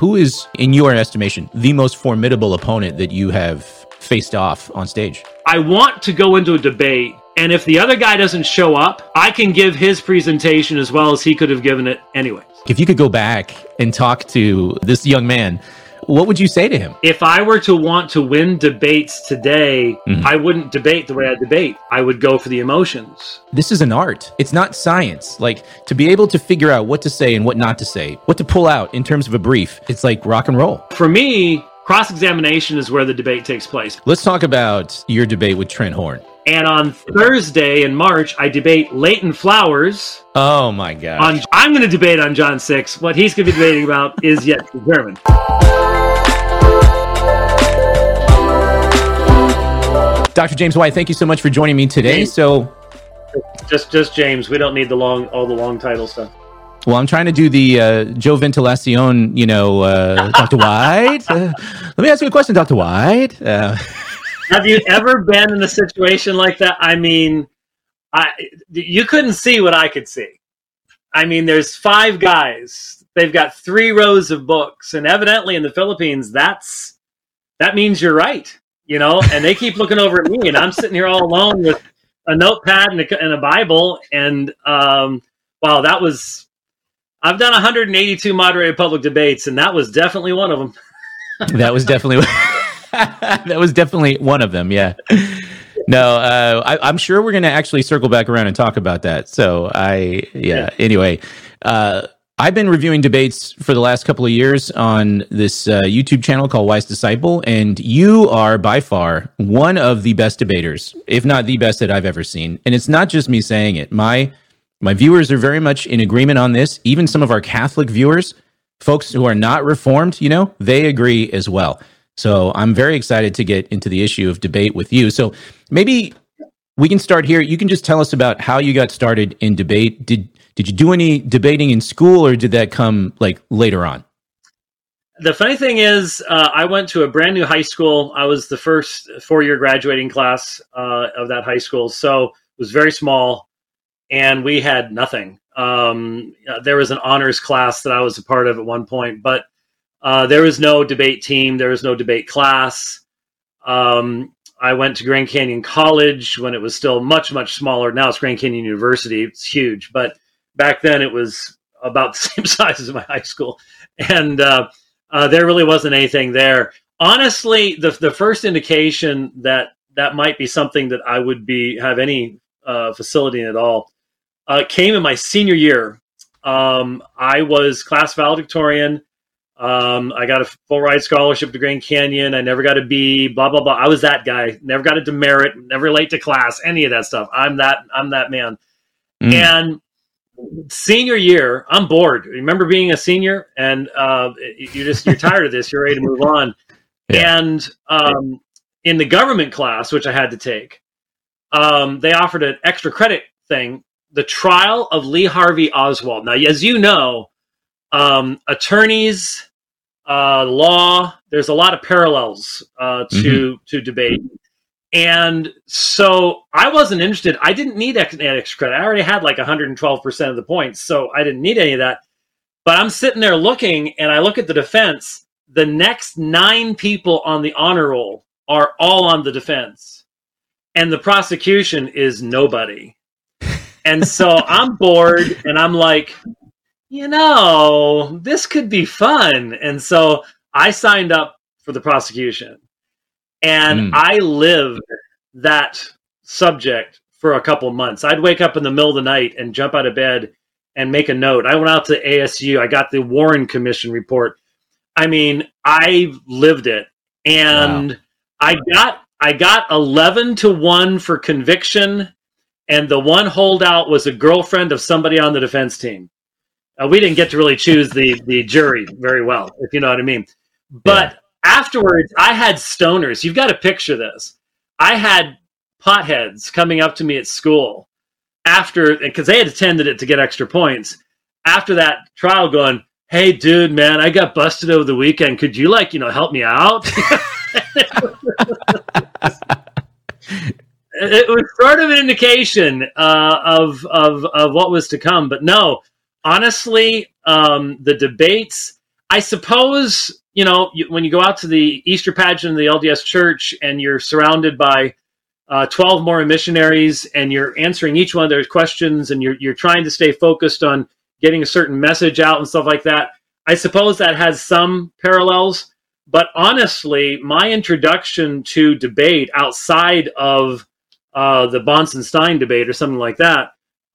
who is, in your estimation, the most formidable opponent that you have faced off on stage? I want to go into a debate, and if the other guy doesn't show up, I can give his presentation as well as he could have given it anyway. If you could go back and talk to this young man, what would you say to him? If I were to want to win debates today, I wouldn't debate the way I debate. I would go for the emotions. This is an art. It's not science. Like, to be able to figure out what to say and what not to say, what to pull out in terms of a brief, it's like rock and roll. For me, cross-examination is where the debate takes place. Let's talk about your debate with Trent Horn. And on Thursday in March, I debate Leighton Flowers. Oh my gosh. I'm going to debate on John 6. What he's going to be debating about is yet to be determined. Dr. James White, thank you so much for joining me today. So, just James. We don't need all the long title stuff. Well, I'm trying to do the Joe Ventilacion, Dr. White. Let me ask you a question, Dr. White. Have you ever been in a situation like that? I mean, you couldn't see what I could see. I mean, there's 5 guys. They've got 3 rows of books, and evidently in the Philippines, that means you're right, and they keep looking over at me, and I'm sitting here all alone with a notepad and a Bible, and wow, I've done 182 moderated public debates, and that was definitely one of them. That was definitely one of them, yeah. No, I'm sure we're going to actually circle back around and talk about that. So anyway, I've been reviewing debates for the last couple of years on this YouTube channel called Wise Disciple, and you are by far one of the best debaters, if not the best that I've ever seen. And it's not just me saying it. My viewers are very much in agreement on this. Even some of our Catholic viewers, folks who are not Reformed, they agree as well. So I'm very excited to get into the issue of debate with you. So maybe we can start here. You can just tell us about how you got started in debate. Did you do any debating in school, or did that come later on? The funny thing is, I went to a brand new high school. I was the first 4-year graduating class of that high school. So it was very small, and we had nothing. There was an honors class that I was a part of at one point, but there was no debate team. There was no debate class. I went to Grand Canyon College when it was still much, much smaller. Now it's Grand Canyon University. It's huge. But back then it was about the same size as my high school. And there really wasn't anything there. Honestly, the first indication that might be something that I would have any facility in at all came in my senior year. I was class valedictorian. I got a full ride scholarship to Grand Canyon. I never got a B, blah, blah, blah. I was that guy. Never got a demerit, never late to class, any of that stuff. I'm that man. And senior year, I'm bored. Remember being a senior and you're tired of this. You're ready to move on. Yeah. And in the government class, which I had to take, they offered an extra credit thing, the trial of Lee Harvey Oswald. Now, as you know, attorneys, law, there's a lot of parallels to debate. And so I wasn't interested. I didn't need extra credit. I already had 112% of the points, so I didn't need any of that. But I'm sitting there looking, and I look at the defense. The next 9 people on the honor roll are all on the defense. And the prosecution is nobody. And so I'm bored, and I'm like, this could be fun. And so I signed up for the prosecution. And I lived that subject for a couple of months. I'd wake up in the middle of the night and jump out of bed and make a note. I went out to ASU. I got the Warren Commission report. I mean, I lived it. And wow. I got 11-1 for conviction. And the one holdout was a girlfriend of somebody on the defense team. We didn't get to really choose the jury very well, if you know what I mean. But afterwards, I had stoners. You've got to picture this. I had potheads coming up to me at school because they had attended it to get extra points. After that trial going, hey, dude, man, I got busted over the weekend. Could you help me out? It was sort of an indication of what was to come. But no, honestly, the debates, I suppose, when you go out to the Easter pageant in the LDS church and you're surrounded by 12 Mormon missionaries and you're answering each one of their questions and you're trying to stay focused on getting a certain message out and stuff like that, I suppose that has some parallels. But honestly, my introduction to debate outside of the Bonson-Stein debate or something like that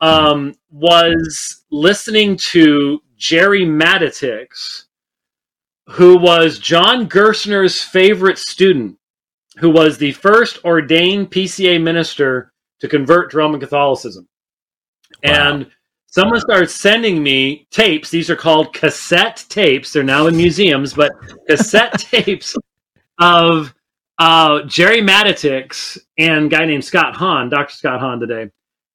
was listening to Jerry Matitix, who was John Gerstner's favorite student, who was the first ordained PCA minister to convert to Roman Catholicism. Wow. And someone started sending me tapes. These are called cassette tapes. They're now in museums, but cassette tapes of Jerry Matitix and a guy named Scott Hahn, Dr. Scott Hahn today,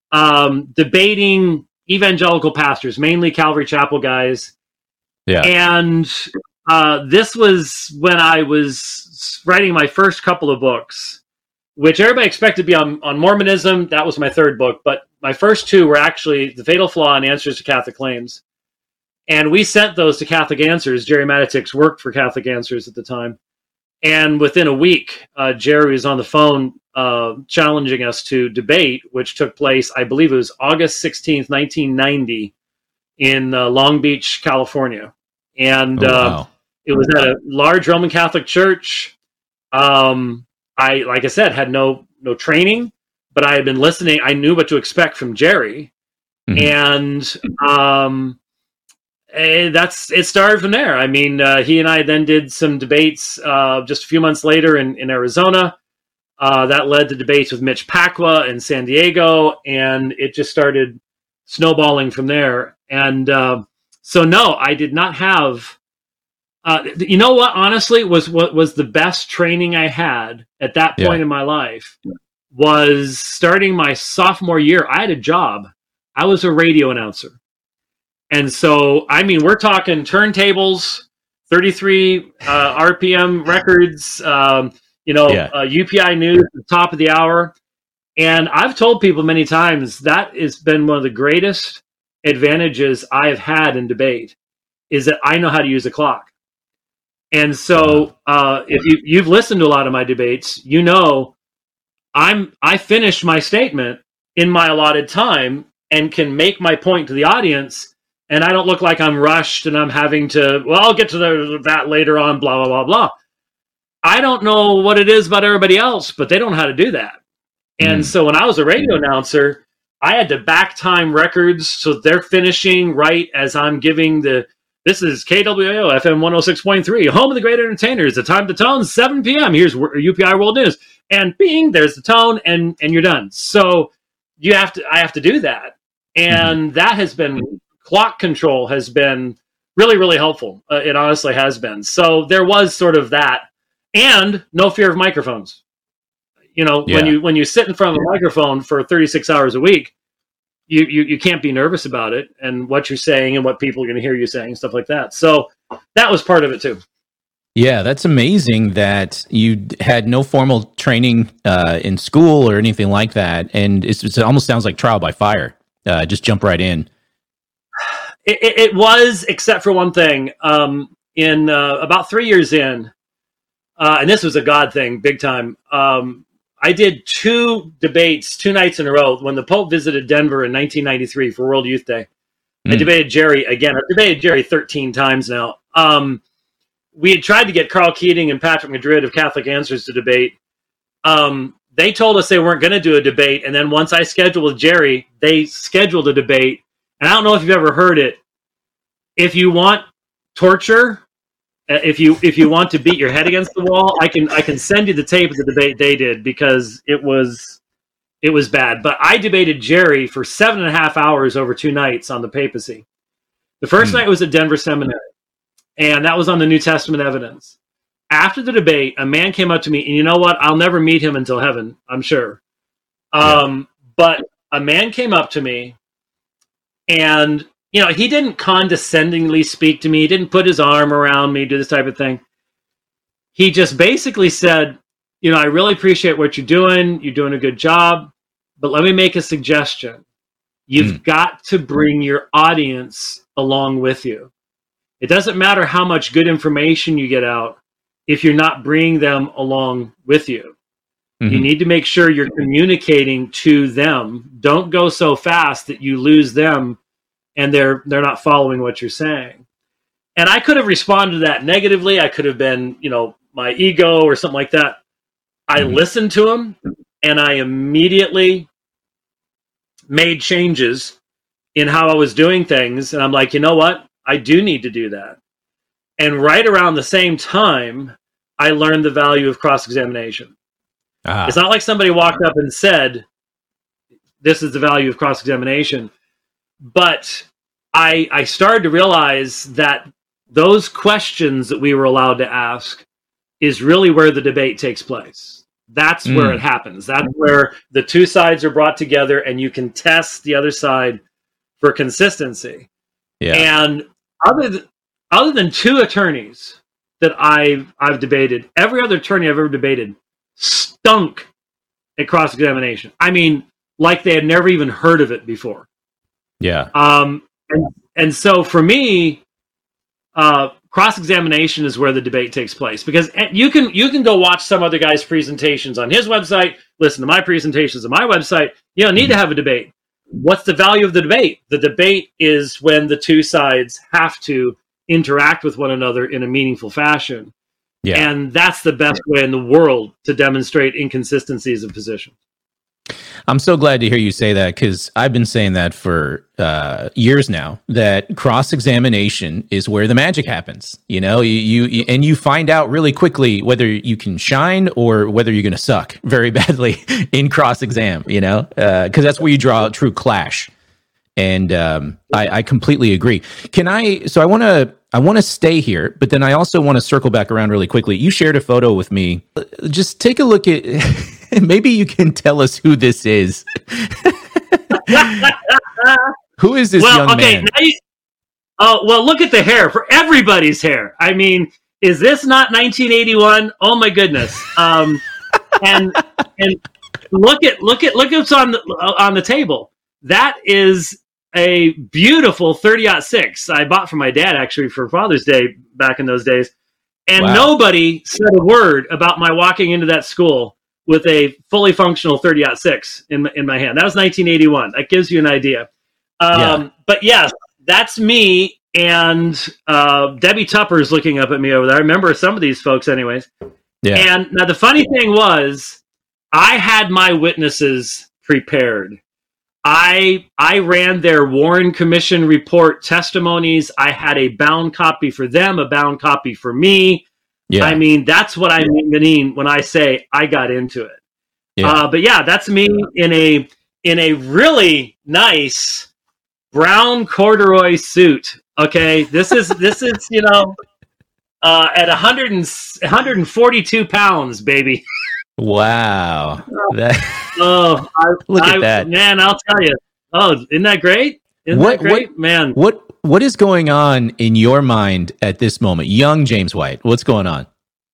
debating evangelical pastors, mainly Calvary Chapel guys. Yeah. And this was when I was writing my first couple of books, which everybody expected to be on Mormonism. That was my third book, but my first two were actually The Fatal Flaw and Answers to Catholic Claims. And we sent those to Catholic Answers. Jerry Matitix worked for Catholic Answers at the time. And within a week, Jerry was on the phone challenging us to debate, which took place, I believe it was August 16th, 1990 in Long Beach, California. And wow. It was at a large Roman Catholic church. Like I said, had no training, but I had been listening. I knew what to expect from Jerry. Mm-hmm. And it started from there. I mean, he and I then did some debates just a few months later in Arizona. That led to debates with Mitch Pacwa in San Diego, and it just started snowballing from there. And so, no, I did not have. You know what? Honestly, what was the best training I had at that point in my life was starting my sophomore year. I had a job. I was a radio announcer. And so, I mean, we're talking turntables, 33 RPM records, UPI News at the top of the hour. And I've told people many times that has been one of the greatest advantages I have had in debate is that I know how to use a clock. And so if you've listened to a lot of my debates, I finish my statement in my allotted time and can make my point to the audience. And I don't look like I'm rushed and I'm having to, I'll get to that later on, blah, blah, blah, blah. I don't know what it is about everybody else, but they don't know how to do that. And so when I was a radio announcer, I had to back time records so they're finishing right as I'm giving this is KWAO FM 106.3, home of the great entertainers. The time to tone, 7 p.m. Here's UPI World News. And bing, there's the tone, and you're done. So I have to do that. And that has been... Clock control has been really, really helpful. It honestly has been. So there was sort of that, and no fear of microphones. When you sit in front of a microphone for 36 hours a week, you can't be nervous about it and what you're saying and what people are going to hear you saying and stuff like that. So that was part of it too. Yeah, that's amazing that you had no formal training in school or anything like that, and it almost sounds like trial by fire. Just jump right in. It was, except for one thing. In about 3 years in, and this was a God thing, big time. I did 2 debates 2 nights in a row when the Pope visited Denver in 1993 for World Youth Day. I debated Jerry again. I've debated Jerry 13 times now. We had tried to get Carl Keating and Patrick Madrid of Catholic Answers to debate. They told us they weren't going to do a debate, and then once I scheduled with Jerry, they scheduled a debate. And I don't know if you've ever heard it. If you want torture, if you want to beat your head against the wall, I can send you the tape of the debate they did because it was bad. But I debated Jerry for 7.5 hours over 2 nights on the papacy. The first night was at Denver Seminary, and that was on the New Testament evidence. After the debate, a man came up to me, and you know what? I'll never meet him until heaven, I'm sure. But a man came up to me. And, he didn't condescendingly speak to me. He didn't put his arm around me, do this type of thing. He just basically said, I really appreciate what you're doing. You're doing a good job. But let me make a suggestion. You've got to bring your audience along with you. It doesn't matter how much good information you get out if you're not bringing them along with you. You need to make sure you're communicating to them. Don't go so fast that you lose them and they're not following what you're saying. And I could have responded to that negatively. I could have been, my ego or something like that. I listened to them and I immediately made changes in how I was doing things. And I'm like, you know what? I do need to do that. And right around the same time, I learned the value of cross-examination. It's not like somebody walked up and said, this is the value of cross-examination. But I started to realize that those questions that we were allowed to ask is really where the debate takes place. That's where it happens. That's where the two sides are brought together and you can test the other side for consistency. Yeah. And other than two attorneys that I've debated, every other attorney I've ever debated stunk at cross-examination. I mean, like they had never even heard of it before. Yeah. And so for me, cross-examination is where the debate takes place, because you can go watch some other guy's presentations on his website, listen to my presentations on my website. You don't need to have a debate. What's the value of the debate? The debate is when the two sides have to interact with one another in a meaningful fashion. Yeah. And that's the best way in the world to demonstrate inconsistencies of position. I'm so glad to hear you say that, because I've been saying that for years now, that cross-examination is where the magic happens. You find out really quickly whether you can shine or whether you're going to suck very badly in cross-exam, because that's where you draw a true clash. And I completely agree. I want to stay here, but then I also want to circle back around really quickly. You shared a photo with me. Just take a look at, maybe you can tell us who this is. Who is this young man? Well, look at the hair, for everybody's hair. I mean, is this not 1981? Oh my goodness. And look at what's on the table. That is a beautiful 30-06 I bought for my dad, actually, for Father's Day back in those days. And nobody said a word about my walking into that school with a fully functional 30-06 in my hand. That was 1981. That gives you an idea. But yes, that's me. And Debbie Tupper's looking up at me over there. I remember some of these folks anyways. Yeah. And now the funny thing was, I had my witnesses prepared. I ran their Warren Commission report testimonies. I had a bound copy for them, a bound copy for me. Yeah. I mean, that's what I mean when I say I got into it. Yeah. But yeah, that's me in a really nice brown corduroy suit. Okay, this is at 142 pounds, baby. Wow. Look at that. Man, I'll tell you. Oh, isn't that great? That great? Man. What is going on in your mind at this moment? Young James White, what's going on?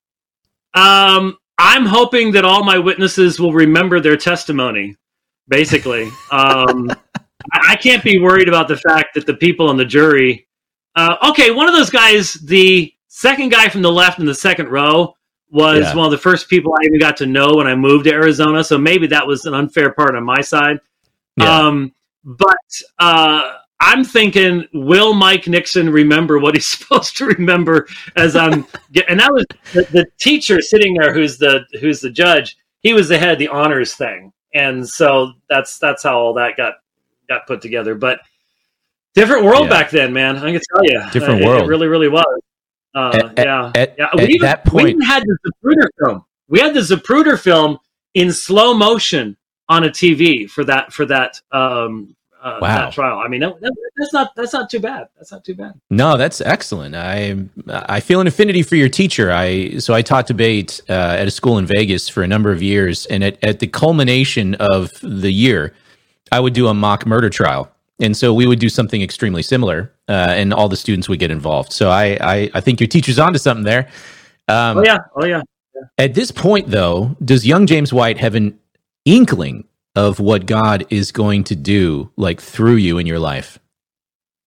I'm hoping that all my witnesses will remember their testimony, basically. I can't be worried about the fact that the people on the jury... one of those guys, the second guy from the left in the second row, was one of the first people I even got to know when I moved to Arizona. So maybe that was an unfair part on my side. Yeah. But I'm thinking, will Mike Nixon remember what he's supposed to remember as and that was the teacher sitting there who's the judge. He was the head of the honors thing. And so that's how all that got put together. But different world back then, man. I can tell you. Different world. It really, really was. At that point, we even had the Zapruder film. We had the Zapruder film in slow motion on a TV for that that trial. I mean, that's not too bad. That's not too bad. No, that's excellent. I feel an affinity for your teacher. I taught debate at a school in Vegas for a number of years, and at the culmination of the year, I would do a mock murder trial. And so we would do something extremely similar, and all the students would get involved. So I think your teacher's onto something there. Oh yeah. At this point, though, does young James White have an inkling of what God is going to do, like, through you in your life?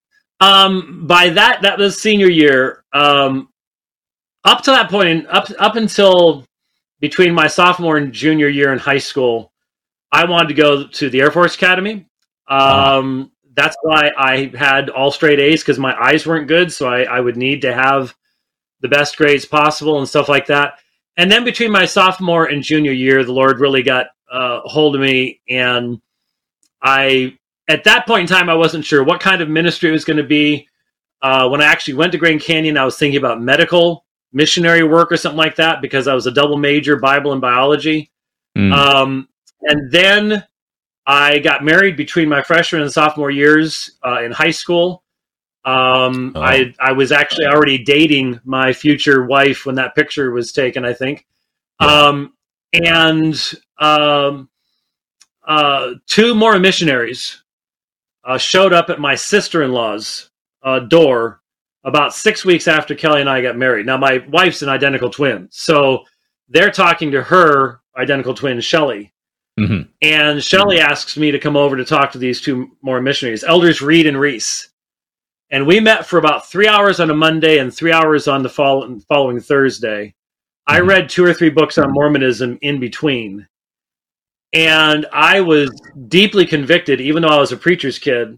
By that was senior year. Up to that point, up until between my sophomore and junior year in high school, I wanted to go to the Air Force Academy. That's why I had all straight A's, because my eyes weren't good, so I would need to have the best grades possible and stuff like that. And then between my sophomore and junior year, the Lord really got hold of me, and at that point in time, I wasn't sure what kind of ministry it was going to be. When I actually went to Grand Canyon, I was thinking about medical missionary work or something like that, because I was a double major, Bible and biology. And then I got married between my freshman and sophomore years in high school. I was actually already dating my future wife when that picture was taken, I think. Two more missionaries showed up at my sister-in-law's door about 6 weeks after Kelly and I got married. Now, my wife's an identical twin, so they're talking to her identical twin, Shelley. Mm-hmm. And Shelley asks me to come over to talk to these two more missionaries, Elders Reed and Reese. And we met for about 3 hours on a Monday and 3 hours on the following Thursday. Mm-hmm. I read 2 or 3 books on Mormonism in between. And I was deeply convicted, even though I was a preacher's kid,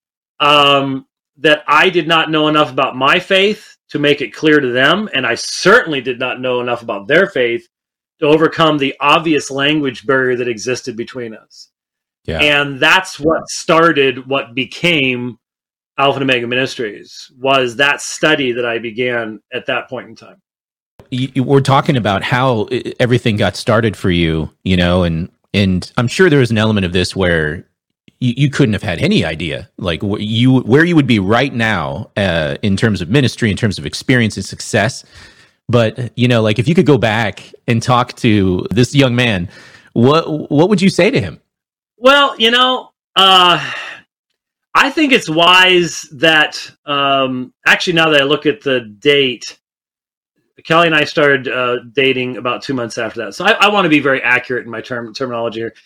that I did not know enough about my faith to make it clear to them. And I certainly did not know enough about their faith to overcome the obvious language barrier that existed between us. Yeah. And that's what started what became Alpha and Omega Ministries, was that study that I began at that point in time. You were talking about how everything got started for you, and I'm sure there was an element of this where you couldn't have had any idea, like where you would be right now in terms of ministry, in terms of experience and success. But like if you could go back and talk to this young man, what would you say to him? Well, I think it's wise that actually, now that I look at the date, Kelly and I started dating about 2 months after that. So I want to be very accurate in my terminology here.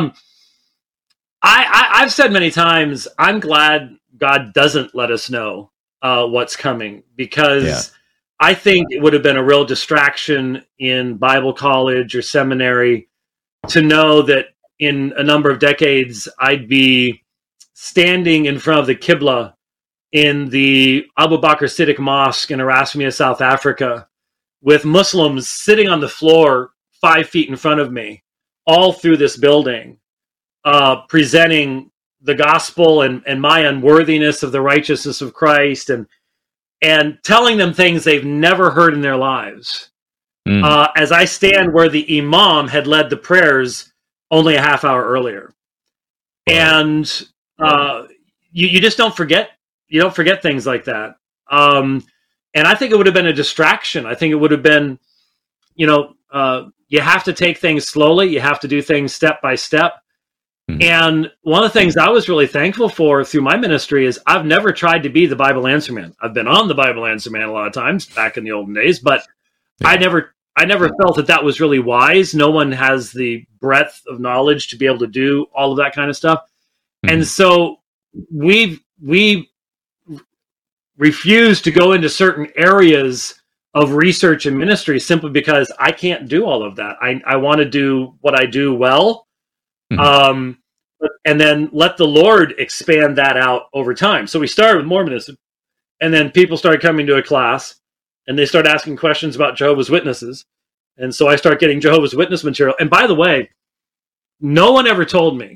I've said many times, I'm glad God doesn't let us know what's coming, because I think it would have been a real distraction in Bible college or seminary to know that in a number of decades, I'd be standing in front of the Qibla in the Abu Bakr Siddiq Mosque in Erasmia, South Africa, with Muslims sitting on the floor 5 feet in front of me, all through this building, presenting the gospel and my unworthiness of the righteousness of Christ, and telling them things they've never heard in their lives. As I stand where the imam had led the prayers only a half hour earlier. And you just don't forget. You don't forget things like that. And I think it would have been a distraction. I think it would have been, you have to take things slowly. You have to do things step by step. And one of the things I was really thankful for through my ministry is I've never tried to be the Bible Answer Man. I've been on the Bible Answer Man a lot of times back in the olden days, but I never felt that was really wise. No one has the breadth of knowledge to be able to do all of that kind of stuff. And so we refuse to go into certain areas of research and ministry simply because I can't do all of that. I want to do what I do well. And then let the Lord expand that out over time. So we started with Mormonism, and then people started coming to a class, and they started asking questions about Jehovah's Witnesses. And so I started getting Jehovah's Witness material. And by the way, no one ever told me,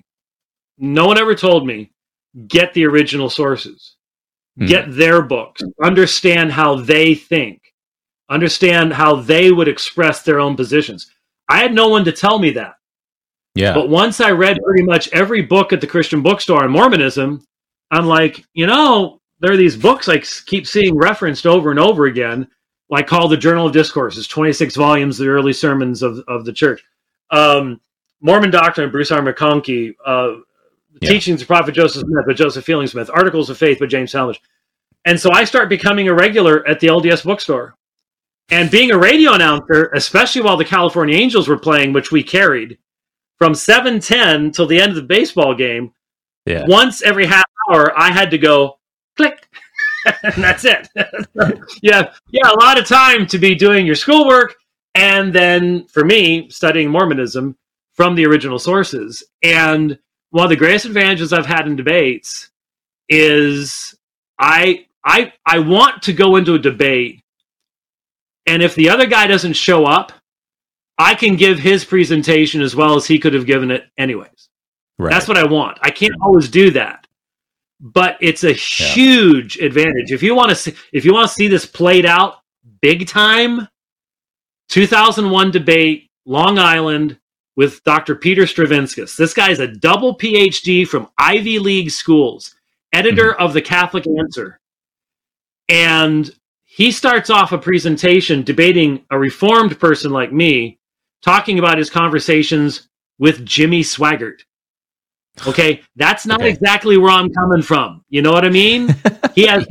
get the original sources, get their books, understand how they think, understand how they would express their own positions. I had no one to tell me that. Yeah. But once I read pretty much every book at the Christian bookstore on Mormonism, I'm like, there are these books I keep seeing referenced over and over again, like called the Journal of Discourses, 26 volumes of the early sermons of the church. Mormon Doctrine, Bruce R. McConkie, Teachings of Prophet Joseph Smith by Joseph Fielding Smith, Articles of Faith by James Talmage. And so I start becoming a regular at the LDS bookstore. And being a radio announcer, especially while the California Angels were playing, which we carried, from 7:10 till the end of the baseball game, once every half hour, I had to go, click, and that's it. Yeah, a lot of time to be doing your schoolwork, and then for me, studying Mormonism from the original sources. And one of the greatest advantages I've had in debates is I want to go into a debate, and if the other guy doesn't show up, I can give his presentation as well as he could have given it anyways. Right. That's what I want. I can't always do that, but it's a huge advantage. If you want to see this played out big time, 2001 debate, Long Island, with Dr. Peter Stravinskas. This guy is a double PhD from Ivy League schools, editor of The Catholic Answer. And he starts off a presentation debating a reformed person like me, talking about his conversations with Jimmy Swaggart. Okay, that's not exactly where I'm coming from. You know what I mean? He has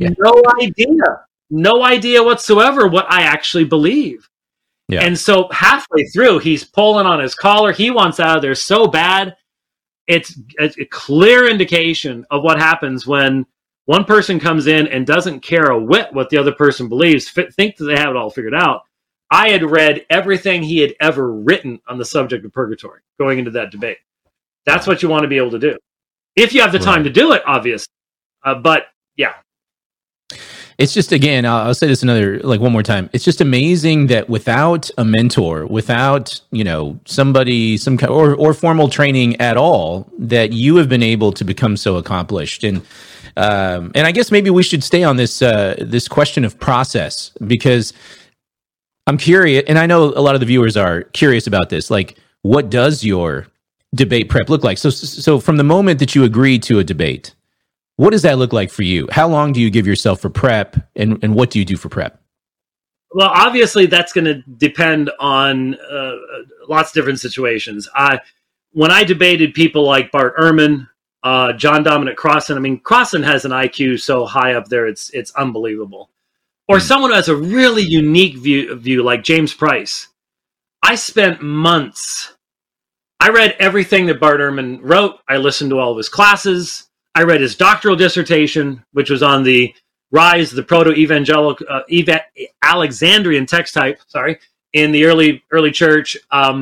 no idea whatsoever what I actually believe. Yeah. And so halfway through, he's pulling on his collar. He wants out of there so bad. It's a clear indication of what happens when one person comes in and doesn't care a whit what the other person believes, think that they have it all figured out. I had read everything he had ever written on the subject of purgatory going into that debate. That's what you want to be able to do. If you have the time to do it, obviously. But yeah. It's just, again, I'll say this one more time. It's just amazing that without a mentor, without, somebody, some kind or formal training at all, that you have been able to become so accomplished. And I guess maybe we should stay on this question of process, because I'm curious, and I know a lot of the viewers are curious about this. Like, what does your debate prep look like? So from the moment that you agree to a debate, what does that look like for you? How long do you give yourself for prep, and what do you do for prep? Well, obviously, that's going to depend on lots of different situations. When I debated people like Bart Ehrman, John Dominic Crossan, I mean, Crossan has an IQ so high up there, it's unbelievable. Or someone who has a really unique view like James Price. I spent months. I read everything that Bart Ehrman wrote. I listened to all of his classes. I read his doctoral dissertation, which was on the rise of the proto-evangelical Alexandrian text type. In the early church.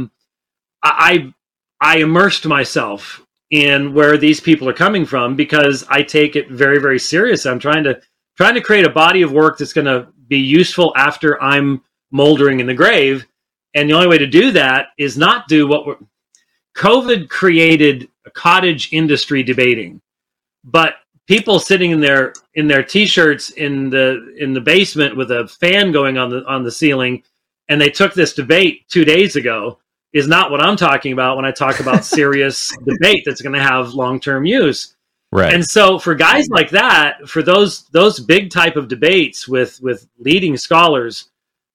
I immersed myself in where these people are coming from, because I take it very, very serious. I'm trying to create a body of work that's going to be useful after I'm moldering in the grave. And the only way to do that is not do COVID created a cottage industry debating. But people sitting in their t-shirts in the basement with a fan going on the ceiling, and they took this debate 2 days ago, is not what I'm talking about when I talk about serious debate that's going to have long-term use. Right. And so for guys like that, for those big type of debates with leading scholars,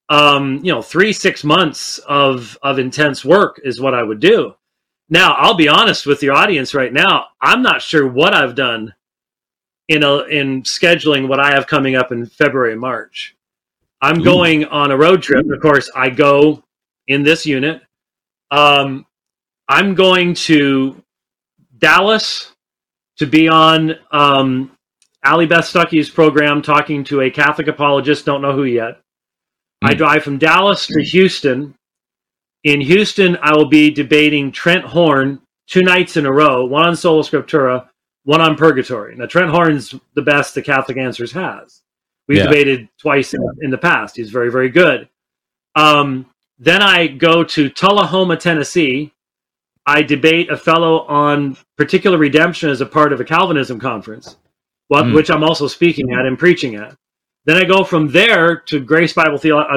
3-6 months of intense work is what I would do. Now, I'll be honest with the audience right now. I'm not sure what I've done in scheduling what I have coming up in February and March. I'm going on a road trip. Of course, I go in this unit. I'm going to Dallas to be on Allie Beth Stuckey's program, talking to a Catholic apologist, don't know who yet. I drive from Dallas to Houston. In Houston, I will be debating Trent Horn 2 nights in a row, one on Sola Scriptura, one on Purgatory. Now, Trent Horn's the best the Catholic Answers has. We've debated twice in the past. He's very, very good. Then I go to Tullahoma, Tennessee. I debate a fellow on particular redemption as a part of a Calvinism conference, which I'm also speaking at and preaching at. Then I go from there to Grace Bible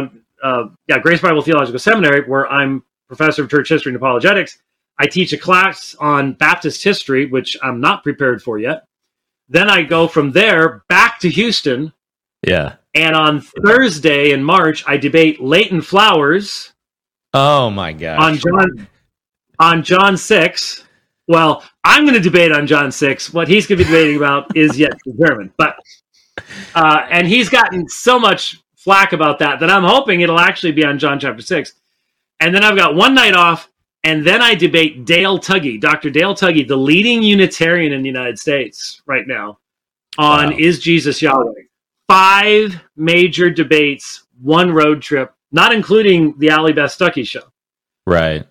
Theological Seminary, where I'm professor of church history and apologetics. I teach a class on Baptist history, which I'm not prepared for yet. Then I go from there back to Houston. Yeah. And on Thursday in March, I debate Leighton Flowers. Oh my gosh. On John 6. Well, I'm going to debate on John 6. What he's going to be debating about is yet to be determined. But and he's gotten so much flack about that I'm hoping it'll actually be on John chapter 6. And then I've got one night off, and then I debate Dale Tuggy, Dr. Dale Tuggy, the leading Unitarian in the United States right now, on Is Jesus Yahweh? 5 major debates, 1 road trip, not including the Allie Beth Stuckey show. Right.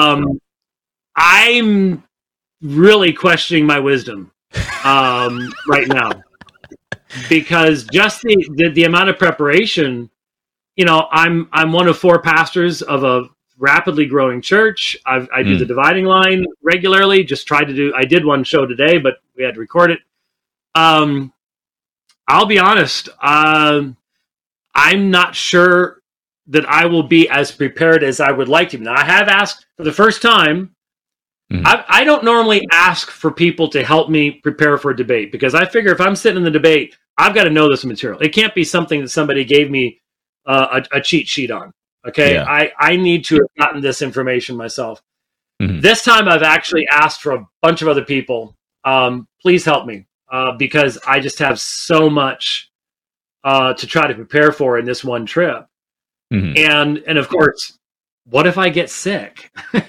I'm really questioning my wisdom right now, because just the amount of preparation. I'm one of 4 pastors of a rapidly growing church. I do the Dividing Line regularly. I did one show today, but we had to record it. I'll be honest. I'm not sure that I will be as prepared as I would like to be. Now, I have asked for the first time. I don't normally ask for people to help me prepare for a debate, because I figure if I'm sitting in the debate, I've got to know this material. It can't be something that somebody gave me a cheat sheet on. Okay. Yeah. I need to have gotten this information myself. This time I've actually asked for a bunch of other people. Please help me, because I just have so much to try to prepare for in this one trip. And of course, what if I get sick?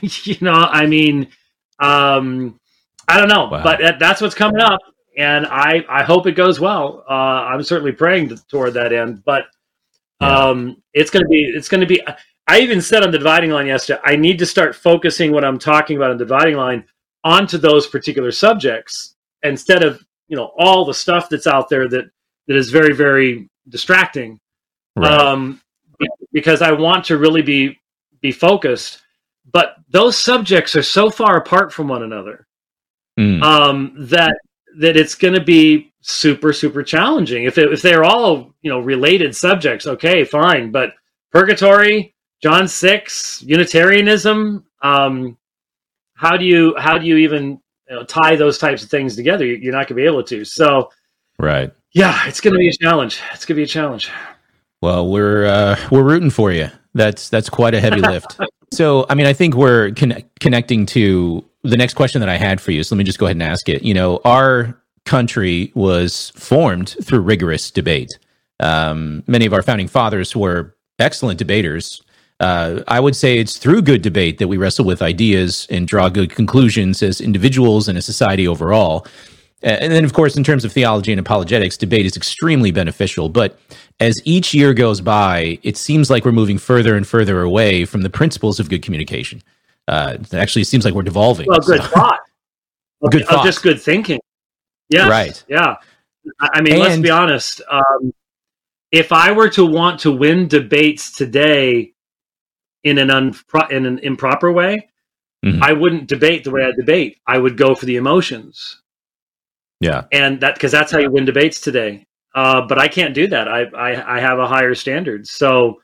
I don't know, wow. But that's what's coming up, and I hope it goes well. I'm certainly praying toward that end, but it's going to be. I even said on the Dividing Line yesterday, I need to start focusing what I'm talking about on the Dividing Line onto those particular subjects, instead of all the stuff that's out there that is very, very distracting. Right. Because I want to really be focused, but those subjects are so far apart from one another that it's going to be super, super challenging. If they're all related subjects, okay, fine. But purgatory, John 6, Unitarianism, how do you even tie those types of things together? You're not going to be able to. So, right, yeah, it's going to be a challenge. It's going to be a challenge. Well, we're rooting for you. That's quite a heavy lift. So, I think we're connecting to the next question that I had for you. So let me just go ahead and ask it. Our country was formed through rigorous debate. Many of our founding fathers were excellent debaters. I would say it's through good debate that we wrestle with ideas and draw good conclusions as individuals and a society overall. And then, of course, in terms of theology and apologetics, debate is extremely beneficial. But as each year goes by, it seems like we're moving further and further away from the principles of good communication. Actually, it seems like we're devolving. Well, good thought. Good thought. Just good thinking. Yes. Right. Yeah. Let's be honest. If I were to want to win debates today in an improper way, I wouldn't debate the way I debate. I would go for the emotions. Yeah. And because that's how you win debates today. But I can't do that. I have a higher standard. So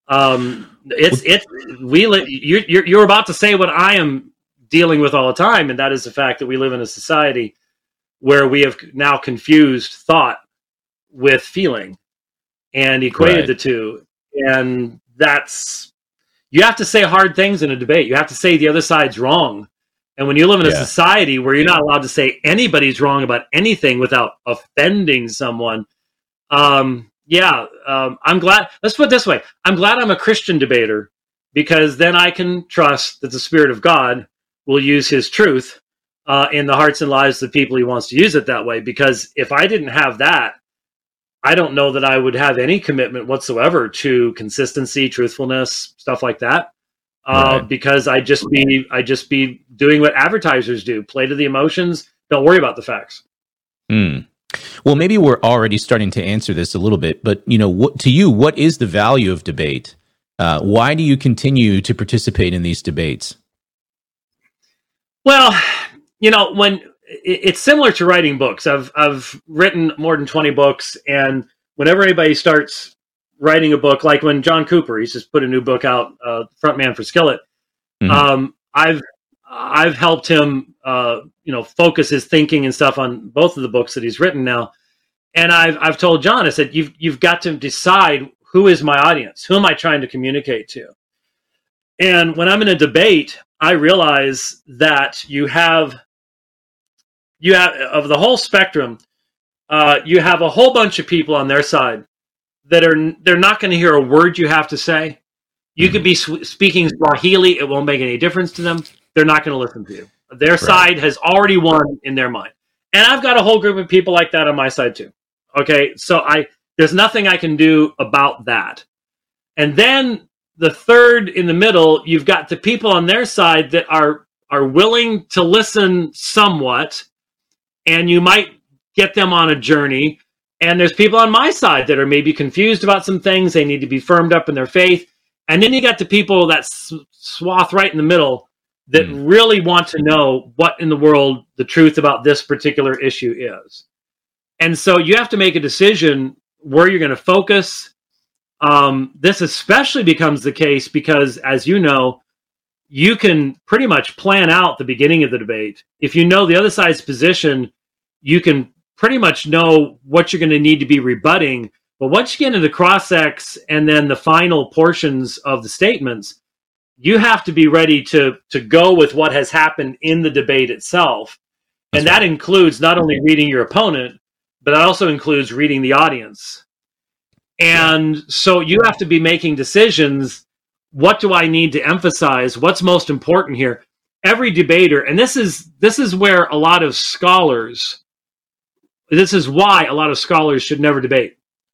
you're about to say what I am dealing with all the time, and that is the fact that we live in a society where we have now confused thought with feeling and equated the two. And you have to say hard things in a debate. You have to say the other side's wrong. And when you live in a society where you're not allowed to say anybody's wrong about anything without offending someone, I'm glad. Let's put it this way. I'm glad I'm a Christian debater, because then I can trust that the Spirit of God will use his truth in the hearts and lives of the people he wants to use it that way. Because if I didn't have that, I don't know that I would have any commitment whatsoever to consistency, truthfulness, stuff like that. Because I just be doing what advertisers do: play to the emotions, don't worry about the facts. Well, maybe we're already starting to answer this a little bit, but what is the value of debate? Why do you continue to participate in these debates? Well, when it's similar to writing books. I've written more than 20 books, and whenever anybody starts writing a book, like when John Cooper, he's just put a new book out, Frontman for Skillet. I've helped him, focus his thinking and stuff on both of the books that he's written now. And I've told John, I said, you've got to decide, who is my audience? Who am I trying to communicate to? And when I'm in a debate, I realize that you have of the whole spectrum, you have a whole bunch of people on their side that they're not going to hear a word you have to say. You could be speaking Swahili; it won't make any difference to them. They're not going to listen to you. Their side has already won in their mind, and I've got a whole group of people like that on my side too. Okay, so There's nothing I can do about that. And then the third in the middle, you've got the people on their side that are willing to listen somewhat, and you might get them on a journey. And there's people on my side that are maybe confused about some things. They need to be firmed up in their faith. And then you got the people that swath right in the middle that really want to know what in the world the truth about this particular issue is. And so you have to make a decision where you're going to focus. This especially becomes the case because, as you know, you can pretty much plan out the beginning of the debate. If you know the other side's position, you can pretty much know what you're going to need to be rebutting. But once you get into the cross-ex and then the final portions of the statements, you have to be ready to go with what has happened in the debate itself. And that includes not only reading your opponent, but it also includes reading the audience. And so you have to be making decisions. What do I need to emphasize? What's most important here? Every debater, and this is where a lot of scholars, this is why a lot of scholars should never debate.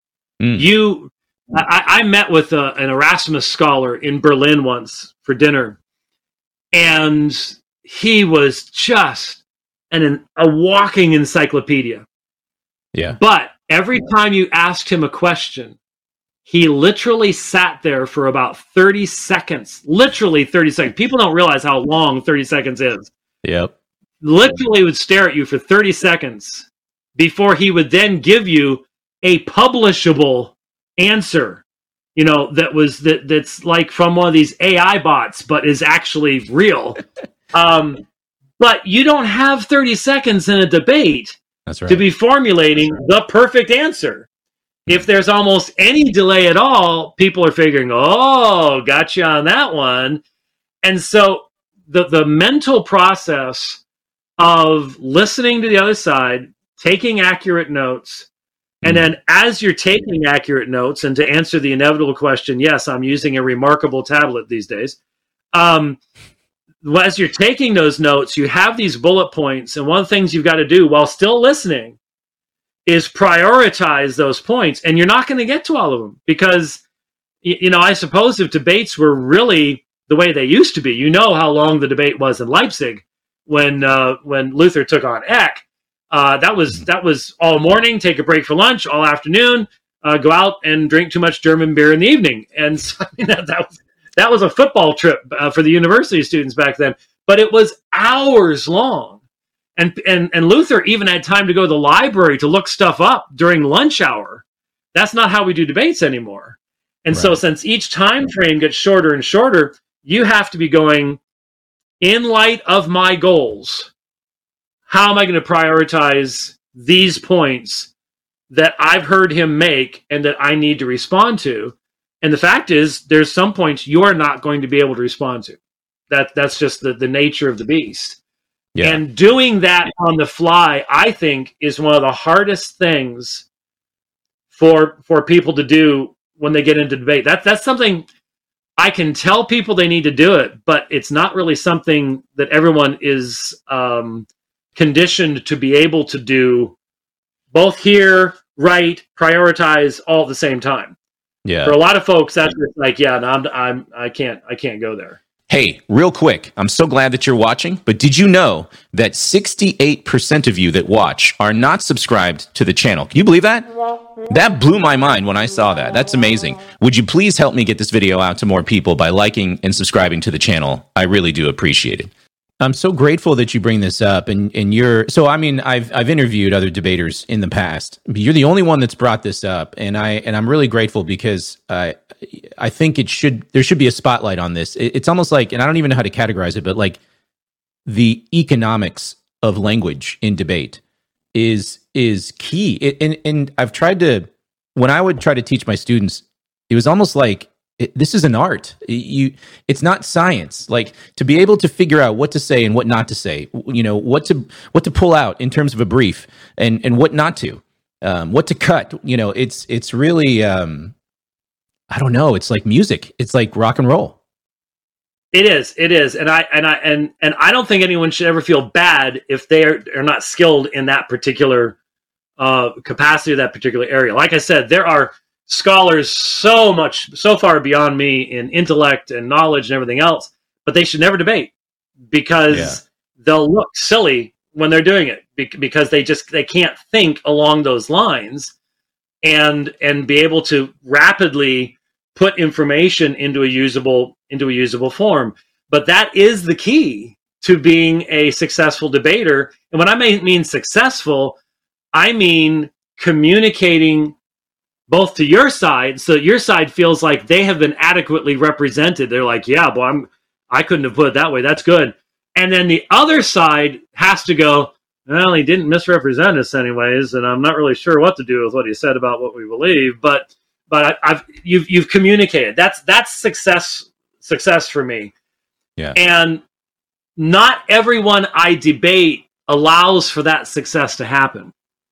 I met with an Erasmus scholar in Berlin once for dinner, and he was just a walking encyclopedia. Yeah. But every time you asked him a question, he literally sat there for about 30 seconds. Literally 30 seconds. People don't realize how long 30 seconds is. Yep. Literally would stare at you for 30 seconds before he would then give you a publishable answer. That's like from one of these AI bots, but is actually real. But you don't have 30 seconds in a debate. That's right. To be formulating the perfect answer. If there's almost any delay at all, people are figuring, oh, got you on that one. And so the mental process of listening to the other side, taking accurate notes, and then as you're taking accurate notes, and to answer the inevitable question, yes, I'm using a remarkable tablet these days. As you're taking those notes, you have these bullet points. And one of the things you've got to do while still listening is prioritize those points. And you're not going to get to all of them because, I suppose if debates were really the way they used to be, how long the debate was in Leipzig when Luther took on Eck. That was all morning, take a break for lunch, all afternoon, go out and drink too much German beer in the evening. And so, that was a football trip for the university students back then. But it was hours long. And Luther even had time to go to the library to look stuff up during lunch hour. That's not how we do debates anymore. And so since each time frame gets shorter and shorter, you have to be going, in light of my goals, how am I going to prioritize these points that I've heard him make and that I need to respond to? And the fact is, there's some points you're not going to be able to respond to. That's just the nature of the beast. Yeah. And doing that on the fly, I think, is one of the hardest things for people to do when they get into debate. That's something I can tell people they need to do it, but it's not really something that everyone is conditioned to be able to do. Both hear, write, prioritize all at the same time. Yeah. For a lot of folks, that's just like, yeah, no, I can't go there. Hey, real quick, I'm so glad that you're watching, but did you know that 68% of you that watch are not subscribed to the channel? Can you believe that? That blew my mind when I saw that. That's amazing. Would you please help me get this video out to more people by liking and subscribing to the channel? I really do appreciate it. I'm so grateful that you bring this up, and I've interviewed other debaters in the past, but you're the only one that's brought this up, and I'm really grateful because I think there should be a spotlight on this. It's almost like, and I don't even know how to categorize it, but like the economics of language in debate is key. And I've tried to, when I would try to teach my students, it was almost like, this is an art. It's not science. Like, to be able to figure out what to say and what not to say, what to pull out in terms of a brief and what not to, what to cut. It's really, I don't know. It's like music. It's like rock and roll. It is. And I don't think anyone should ever feel bad if they are not skilled in that particular capacity of that particular area. Like I said, there are scholars so far beyond me in intellect and knowledge and everything else, but they should never debate because they'll look silly when they're doing it because they can't think along those lines and be able to rapidly put information into a usable form. But that is the key to being a successful debater. And when I mean successful, I mean communicating both to your side, so that your side feels like they have been adequately represented. They're like, yeah, boy, I couldn't have put it that way. That's good. And then the other side has to go, well, he didn't misrepresent us anyways, and I'm not really sure what to do with what he said about what we believe. But you've communicated. That's success for me. Yeah. And not everyone I debate allows for that success to happen.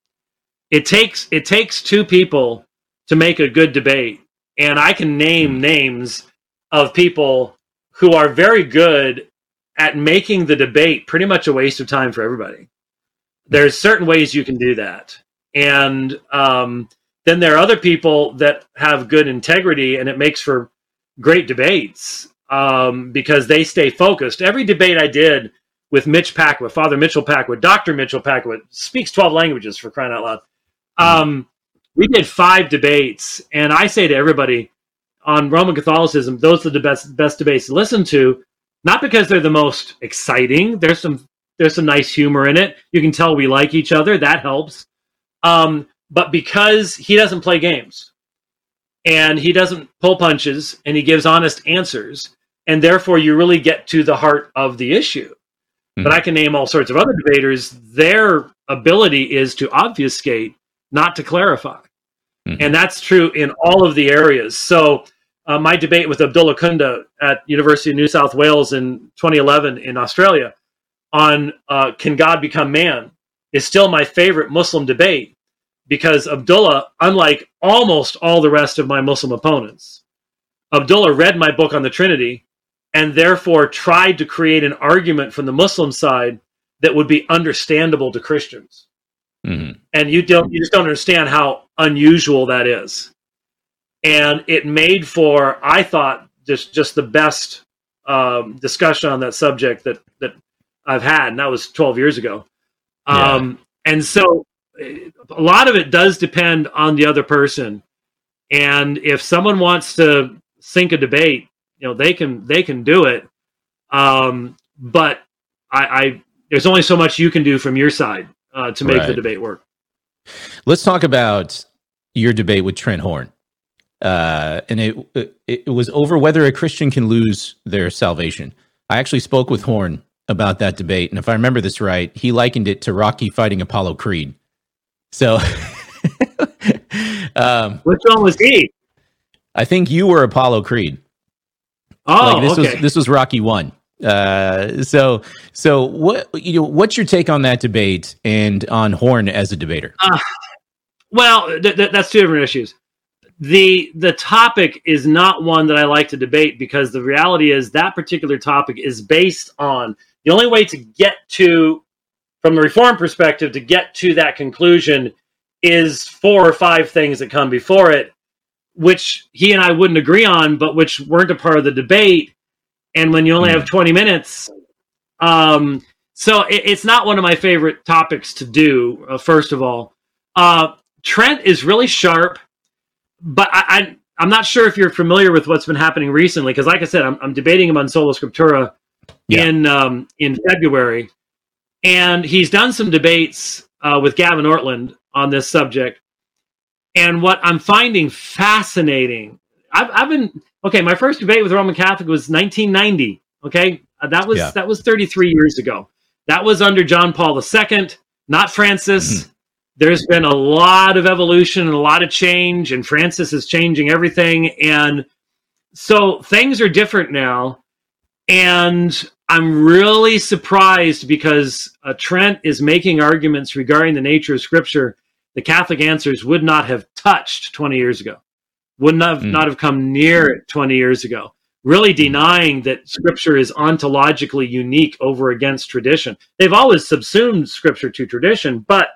It takes two people to make a good debate. And I can name names of people who are very good at making the debate pretty much a waste of time for everybody. There's certain ways you can do that. And then there are other people that have good integrity, and it makes for great debates because they stay focused. Every debate I did with Mitch Packwood, Father Mitchell Packwood, Dr. Mitchell Packwood, speaks 12 languages for crying out loud. We did 5 debates, and I say to everybody on Roman Catholicism, those are the best debates to listen to, not because they're the most exciting. There's some nice humor in it. You can tell we like each other. That helps. But because he doesn't play games, and he doesn't pull punches, and he gives honest answers, and therefore you really get to the heart of the issue. But I can name all sorts of other debaters. Their ability is to obfuscate, not to clarify. And that's true in all of the areas. So my debate with Abdullah Kunda at University of New South Wales in 2011 in Australia on Can God Become Man is still my favorite Muslim debate because Abdullah, unlike almost all the rest of my Muslim opponents, Abdullah read my book on the Trinity and therefore tried to create an argument from the Muslim side that would be understandable to Christians. And you just don't understand how unusual that is. And it made for, I thought, just the best discussion on that subject that I've had, and that was 12 years ago. And so a lot of it does depend on the other person. And if someone wants to sink a debate, they can do it. But there's only so much you can do from your side to make the debate work. Let's talk about your debate with Trent Horn. And it was over whether a Christian can lose their salvation. I actually spoke with Horn about that debate, and if I remember this right, he likened it to Rocky fighting Apollo Creed. So, which one was he? I think you were Apollo Creed. Oh, this was Rocky 1. So what what's your take on that debate and on Horn as a debater? Well, that's two different issues. The topic is not one that I like to debate because the reality is that particular topic is based on the only way to get to, from the Reformed perspective, to get to that conclusion is 4 or 5 things that come before it, which he and I wouldn't agree on, but which weren't a part of the debate. And when you only have 20 minutes, so it's not one of my favorite topics to do, first of all. Trent is really sharp, but I'm not sure if you're familiar with what's been happening recently, because like I said, I'm debating him on Sola Scriptura in February, and he's done some debates with Gavin Ortland on this subject. And what I'm finding fascinating, I've been my first debate with a Roman Catholic was 1990. Okay, that was 33 years ago. That was under John Paul II, not Francis. There's been a lot of evolution and a lot of change, and Francis is changing everything. And so things are different now. And I'm really surprised because Trent is making arguments regarding the nature of Scripture the Catholic answers would not have touched 20 years ago, would not have come near it 20 years ago, really denying that Scripture is ontologically unique over against tradition. They've always subsumed Scripture to tradition, but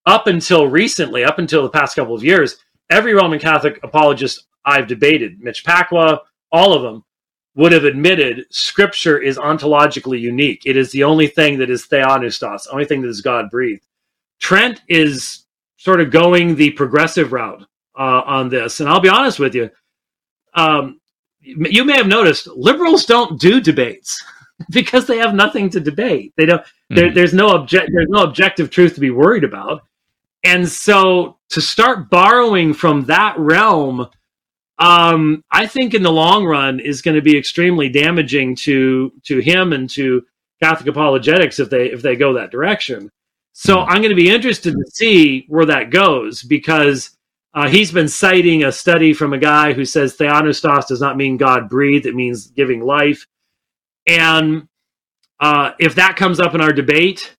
up until recently, up until the past couple of years, every Roman Catholic apologist I've debated, Mitch Pacwa, all of them, would have admitted Scripture is ontologically unique. It is the only thing that is theopneustos, the only thing that is God-breathed. Trent is sort of going the progressive route on this. And I'll be honest with you, you may have noticed liberals don't do debates because they have nothing to debate. They don't. There's no objective truth to be worried about. And so to start borrowing from that realm, I think in the long run is going to be extremely damaging to him and to Catholic apologetics if they go that direction. So I'm going to be interested to see where that goes, because he's been citing a study from a guy who says theopneustos does not mean God breathed; it means giving life. And if that comes up in our debate,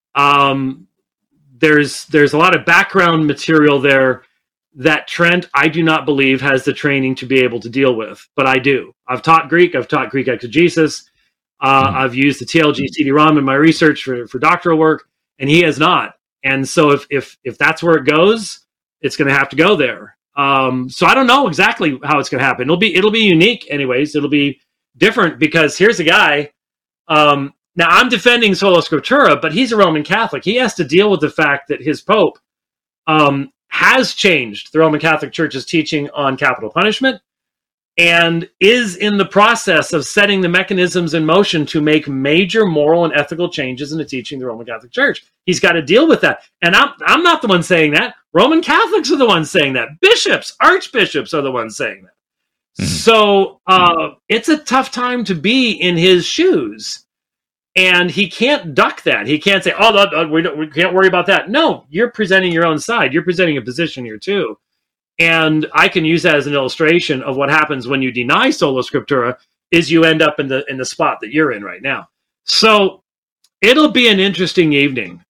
there's a lot of background material there that Trent, I do not believe, has the training to be able to deal with, but I do. I've taught Greek. I've taught Greek exegesis. I've used the TLG CD-ROM in my research for doctoral work, and he has not. And so if that's where it goes, it's going to have to go there. So I don't know exactly how it's going to happen. It'll be unique anyways. It'll be different because here's a guy. Now I'm defending Sola Scriptura, but he's a Roman Catholic. He has to deal with the fact that his Pope has changed the Roman Catholic Church's teaching on capital punishment and is in the process of setting the mechanisms in motion to make major moral and ethical changes in the teaching of the Roman Catholic Church. He's got to deal with that. And I'm not the one saying that. Roman Catholics are the ones saying that. Bishops, archbishops are the ones saying that. So it's a tough time to be in his shoes. And he can't duck that. He can't say, we can't worry about that. No, you're presenting your own side. You're presenting a position here too. And I can use that as an illustration of what happens when you deny Sola Scriptura is you end up in the spot that you're in right now. So it'll be an interesting evening.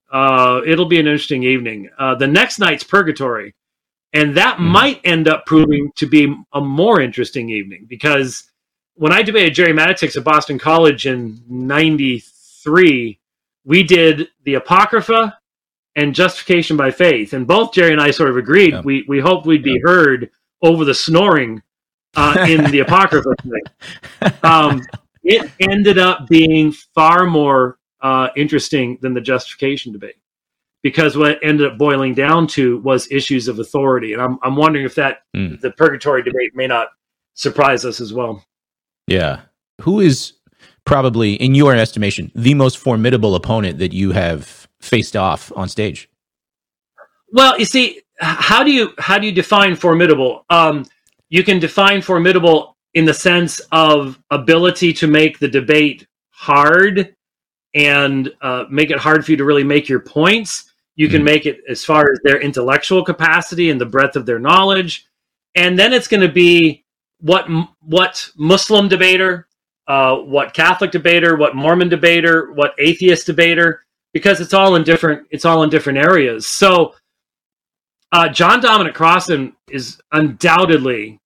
The next night's purgatory. And that might end up proving to be a more interesting evening, because when I debated Jerry Matitix at Boston College in 93, we did the Apocrypha and Justification by Faith. And both Jerry and I sort of agreed. Yeah. We hoped we'd be heard over the snoring in the Apocrypha thing. It ended up being far more interesting than the Justification debate, because what it ended up boiling down to was issues of authority. And I'm wondering if that the Purgatory debate may not surprise us as well. Yeah. Who is probably, in your estimation, the most formidable opponent that you have faced off on stage? Well, you see, how do you define formidable? You can define formidable in the sense of ability to make the debate hard and make it hard for you to really make your points. You can make it as far as their intellectual capacity and the breadth of their knowledge. And then it's going to be what Muslim debater, what Catholic debater, what Mormon debater, what atheist debater, because it's all in different areas. So John Dominic Crossan is undoubtedly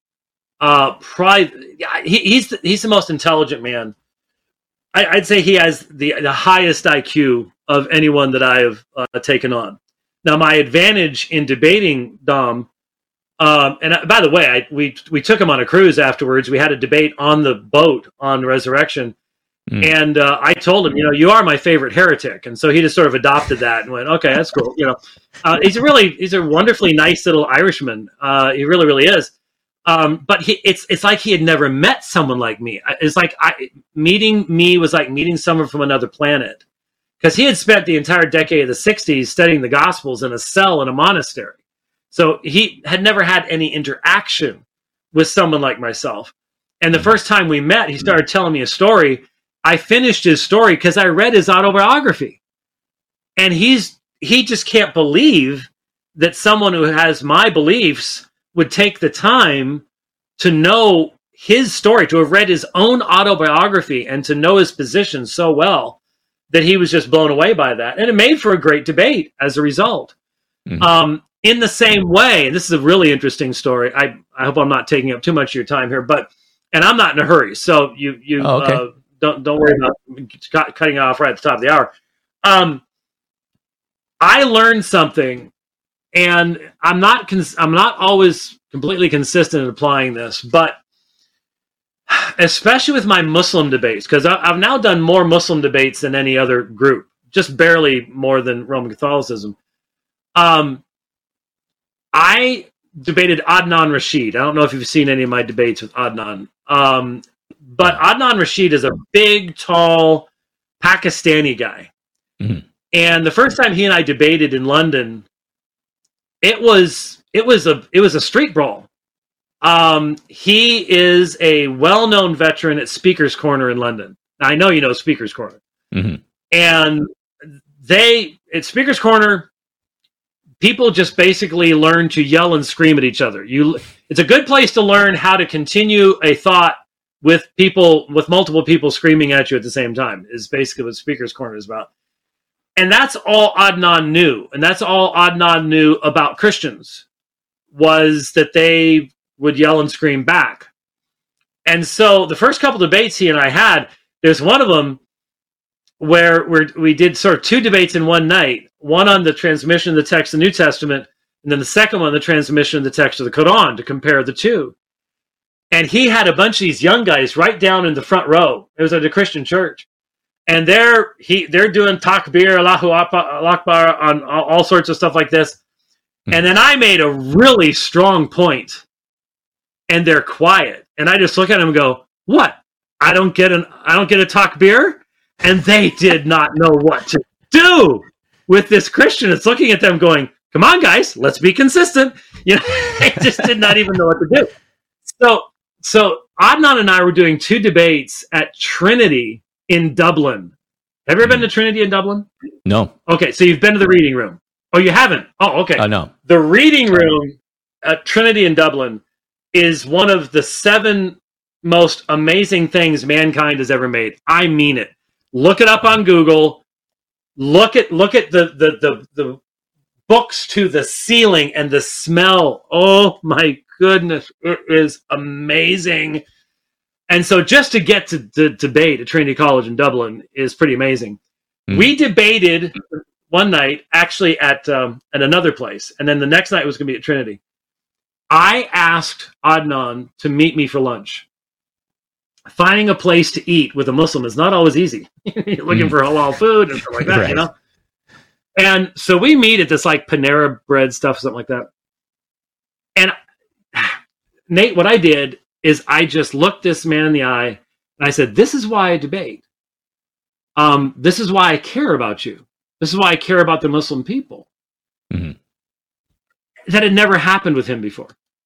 he's the most intelligent man. I'd say he has the highest IQ of anyone that I have taken on. Now, my advantage in debating Dom, and by the way, we took him on a cruise afterwards. We had a debate on the boat on Resurrection. And I told him, you are my favorite heretic. And so he just sort of adopted that and went, okay, that's cool. He's a wonderfully nice little Irishman. He really, really is. But it's like he had never met someone like me. It's like meeting me was like meeting someone from another planet, because he had spent the entire decade of the 60s studying the Gospels in a cell in a monastery. So he had never had any interaction with someone like myself. And the first time we met, he started telling me a story. I finished his story because I read his autobiography. And he just can't believe that someone who has my beliefs would take the time to know his story, to have read his own autobiography and to know his position so well that he was just blown away by that. And it made for a great debate as a result. In the same way, and this is a really interesting story. I hope I'm not taking up too much of your time here, and I'm not in a hurry, so you don't worry about cutting off right at the top of the hour. I learned something And I'm not always completely consistent in applying this, but especially with my Muslim debates, because I've now done more Muslim debates than any other group, just barely more than Roman Catholicism. I debated Adnan Rashid. I don't know if you've seen any of my debates with Adnan. But Adnan Rashid is a big, tall Pakistani guy. Mm-hmm. And the first time he and I debated in London, it was a street brawl. He is a well-known veteran at Speaker's Corner in London. Now, I know you know Speaker's Corner. Mm-hmm. And at Speaker's Corner, people just basically learn to yell and scream at each other. It's a good place to learn how to continue a thought with multiple people screaming at you at the same time, is basically what Speaker's Corner is about. And that's all Adnan knew. And that's all Adnan knew about Christians, was that they would yell and scream back. And so the first couple debates he and I had, there's one of them where we did sort of two debates in one night, one on the transmission of the text of the New Testament, and then the second one, the transmission of the text of the Quran, to compare the two. And he had a bunch of these young guys right down in the front row. It was at a Christian church. And they're doing takbir, Allahu Akbar, on all sorts of stuff like this. Mm-hmm. And then I made a really strong point, and they're quiet. And I just look at them and go, "What? I don't get a takbir?" And they did not know what to do with this Christian. It's looking at them going, "Come on, guys, let's be consistent." You know, they just did not even know what to do. So Adnan and I were doing two debates at Trinity in Dublin. Have you ever been to Trinity in Dublin? No. Okay, so you've been to the reading room. Oh, you haven't? Oh, okay. No. The reading room at Trinity in Dublin is one of the 7 most amazing things mankind has ever made. I mean it. Look it up on Google. Look at the books to the ceiling and the smell. Oh my goodness, it is amazing. And so just to get to debate at Trinity College in Dublin is pretty amazing. Mm. We debated one night actually at another place, and then the next night was going to be at Trinity. I asked Adnan to meet me for lunch. Finding a place to eat with a Muslim is not always easy. You're looking for halal food and stuff like that, right. You know? And so we meet at this like Panera bread stuff, something like that. And Nate, what I did is I just looked this man in the eye and I said, "This is why I debate. This is why I care about you. This is why I care about the Muslim people." Mm-hmm. That had never happened with him before.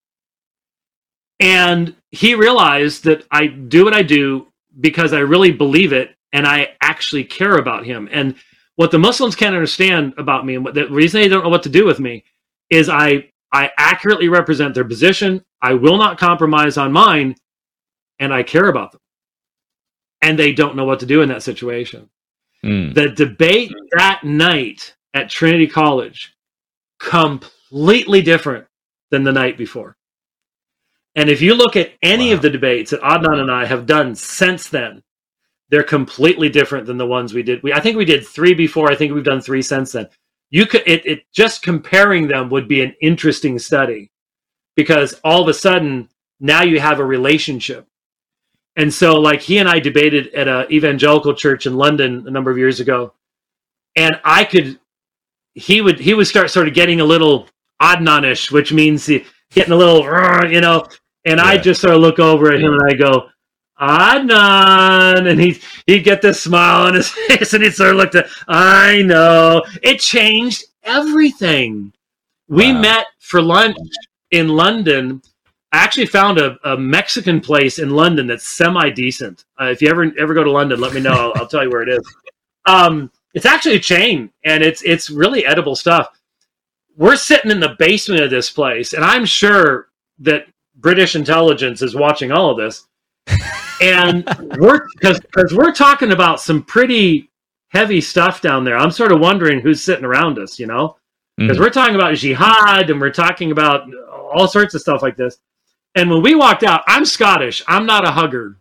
And he realized that I do what I do because I really believe it and I actually care about him. And what the Muslims can't understand about me, and the reason they don't know what to do with me, is I accurately represent their position. I will not compromise on mine, and I care about them. And they don't know what to do in that situation. Mm. The debate that night at Trinity College, completely different than the night before. And if you look at any of the debates that Adnan and I have done since then, they're completely different than the ones we did. I think we did 3 before. I think we've done 3 since then. It just comparing them would be an interesting study, because all of a sudden now you have a relationship. And so like he and I debated at an evangelical church in London a number of years ago, and he would start sort of getting a little Adnan-ish, which means getting a little, you know, and I just sort of look over at him and I go, "Adnan," and he'd get this smile on his face, and he'd sort of look at, I know. It changed everything. We met for lunch in London. I actually found a Mexican place in London that's semi-decent. If you ever go to London, let me know. I'll tell you where it is. It's actually a chain, and it's really edible stuff. We're sitting in the basement of this place, and I'm sure that British intelligence is watching all of this. And because we're talking about some pretty heavy stuff down there. I'm sort of wondering who's sitting around us, you know, because we're talking about jihad and we're talking about all sorts of stuff like this. And when we walked out, I'm Scottish. I'm not a hugger,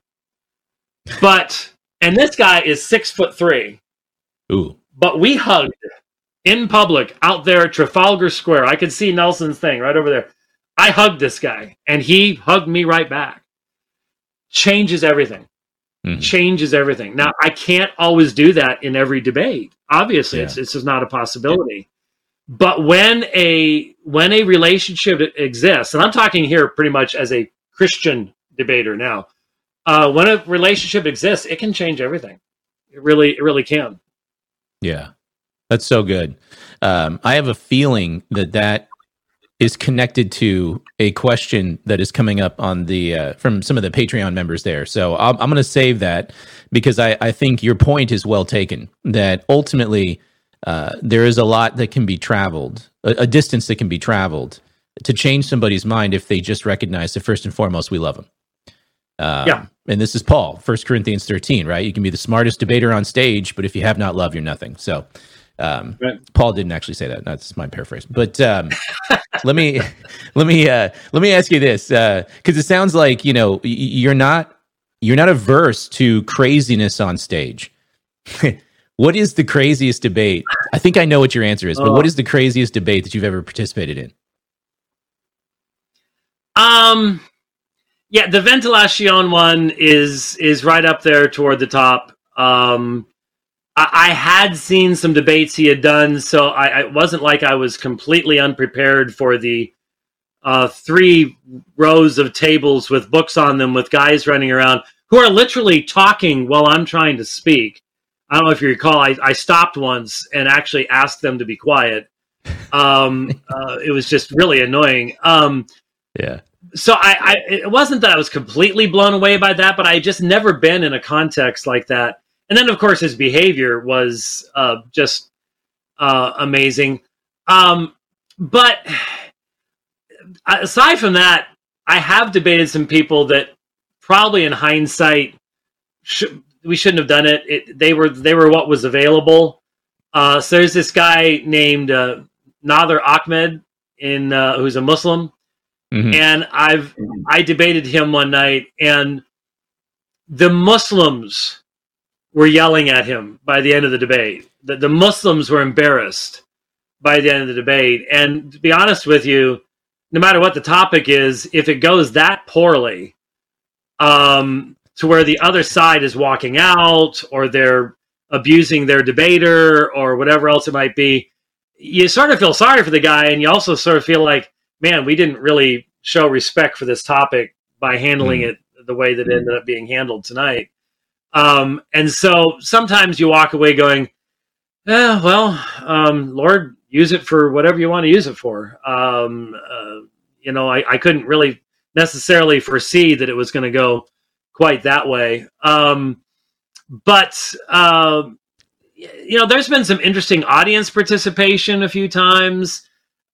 and this guy is 6'3". Ooh. But we hugged. in public out there at Trafalgar Square. I could see Nelson's thing right over there. I hugged this guy, and he hugged me right back. Changes everything. Changes everything. Now, I can't always do that in every debate. Obviously, it's just not a possibility. But when a relationship exists, and I'm talking here pretty much as a Christian debater now, when a relationship exists, it can change everything. It really can. Yeah, that's so good. I have a feeling that is connected to a question that is coming up on the from some of the Patreon members there. So I'm going to save that because I think your point is well taken, that ultimately there is a lot that can be traveled, a distance that can be traveled to change somebody's mind if they just recognize that first and foremost, we love them. And this is Paul, 1 Corinthians 13, right? You can be the smartest debater on stage, but if you have not love, you're nothing. So right. Paul didn't actually say that. That's my paraphrase. But let me ask you this, because it sounds like you're not averse to craziness on stage. What is the craziest debate? I think I know what your answer is, but what is the craziest debate that you've ever participated in? Yeah, the Ventilation one is right up there toward the top. I had seen some debates he had done, so I wasn't like I was completely unprepared for the 3 rows of tables with books on them with guys running around who are literally talking while I'm trying to speak. I don't know if you recall, I stopped once and actually asked them to be quiet. It was just really annoying. Yeah. So it wasn't that I was completely blown away by that, but I had just never been in a context like that. And then, of course, his behavior was just amazing. But aside from that, I have debated some people that probably in hindsight, we shouldn't have done it. They were what was available. So there's this guy named Nader Ahmed who's a Muslim. Mm-hmm. And I debated him one night, and the Muslims were yelling at him by the end of the debate. The Muslims were embarrassed by the end of the debate. And to be honest with you, no matter what the topic is, if it goes that poorly, to where the other side is walking out or they're abusing their debater or whatever else it might be, you sort of feel sorry for the guy, and you also sort of feel like, man, we didn't really show respect for this topic by handling it the way that it ended up being handled tonight. And so sometimes you walk away going, Lord, use it for whatever you want to use it for. I couldn't really necessarily foresee that it was going to go quite that way. But there's been some interesting audience participation a few times.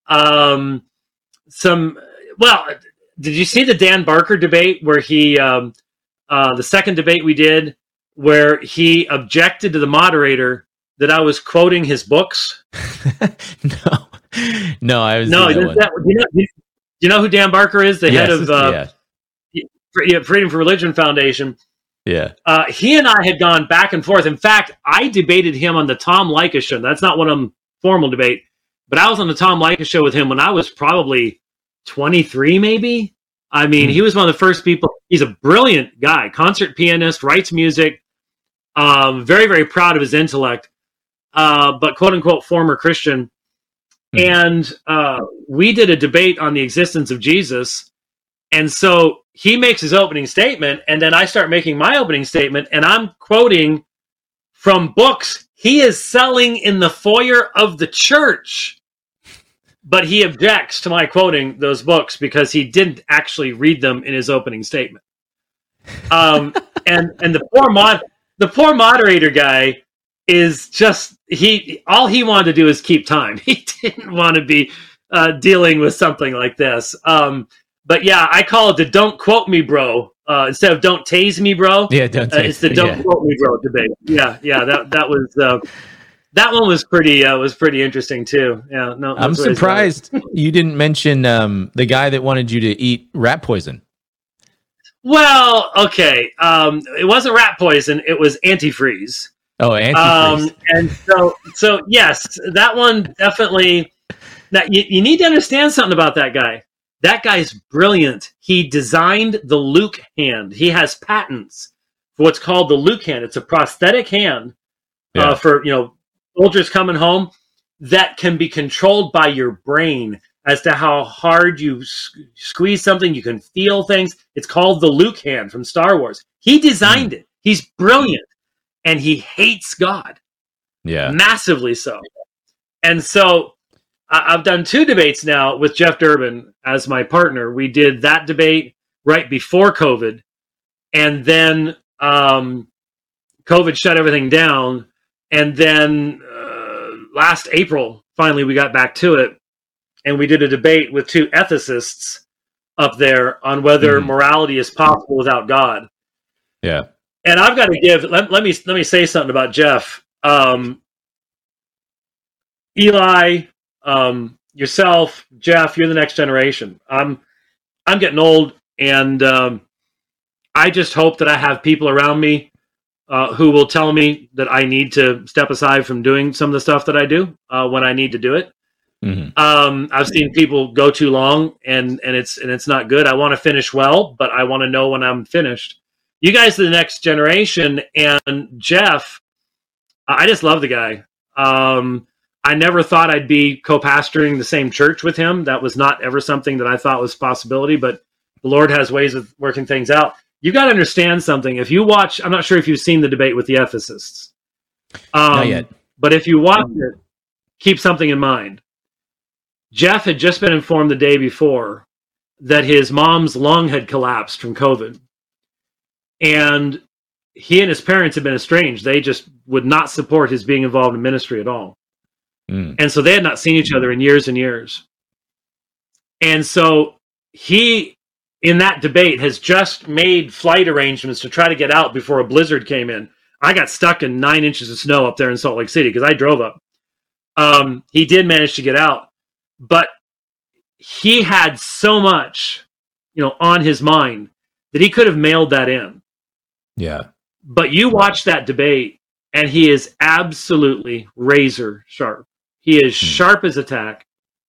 Did you see the Dan Barker debate where he, the second debate we did, where he objected to the moderator that I was quoting his books? No, I was. No, you know who Dan Barker is? The head of Freedom for Religion Foundation. Yeah. He and I had gone back and forth. In fact, I debated him on the Tom Leykis show. That's not one of them formal debate, but I was on the Tom Leykis show with him when I was probably 23, maybe. I mean, he was one of the first people. He's a brilliant guy, concert pianist, writes music, very, very proud of his intellect, but quote unquote former Christian. And we did a debate on the existence of Jesus. And so he makes his opening statement, and then I start making my opening statement, and I'm quoting from books he is selling in the foyer of the church. But he objects to my quoting those books because he didn't actually read them in his opening statement. And the poor moderator guy is just all he wanted to do is keep time. He didn't want to be dealing with something like this. But yeah, I call it the "Don't quote me, bro" instead of "Don't tase me, bro." Yeah, don't tase it's the "Don't quote me, bro" debate. Yeah. That was. That one was pretty interesting too. Yeah, no, I'm surprised you didn't mention the guy that wanted you to eat rat poison. Well, okay, it wasn't rat poison; it was antifreeze. Oh, Antifreeze. And so yes, that one definitely. Now you need to understand something about that guy. That guy's brilliant. He designed the Luke hand. He has patents for what's called the Luke hand. It's a prosthetic hand for soldiers coming home that can be controlled by your brain as to how hard you squeeze something. You can feel things. It's called the Luke hand from Star Wars. He designed it. He's brilliant, and he hates God. Yeah, massively so. And so I've done 2 debates now with Jeff Durbin as my partner. We did that debate right before COVID, and then COVID shut everything down. And then last April, finally, we got back to it, and we did a debate with 2 ethicists up there on whether morality is possible without God. Yeah. And I've got to give. Let me say something about Jeff. Eli, yourself, Jeff, you're the next generation. I'm getting old, and I just hope that I have people around me who will tell me that I need to step aside from doing some of the stuff that I do when I need to do it. I've seen people go too long, and it's not good. I want to finish well, but I want to know when I'm finished. You guys are the next generation, and Jeff, I just love the guy. I never thought I'd be co-pastoring the same church with him. That was not ever something that I thought was a possibility, but the Lord has ways of working things out. You got to understand something. If you watch, I'm not sure if you've seen the debate with the ethicists. Not yet. But if you watch it, keep something in mind. Jeff had just been informed the day before that his mom's lung had collapsed from COVID. And he and his parents had been estranged. They just would not support his being involved in ministry at all. And so they had not seen each other in years and years. And so he, in that debate, has just made flight arrangements to try to get out before a blizzard came in. I got stuck in 9 inches of snow up there in Salt Lake City because I drove up. He did manage to get out, but he had so much, on his mind that he could have mailed that in. Yeah. But you watch that debate, and he is absolutely razor sharp. He is sharp as a tack.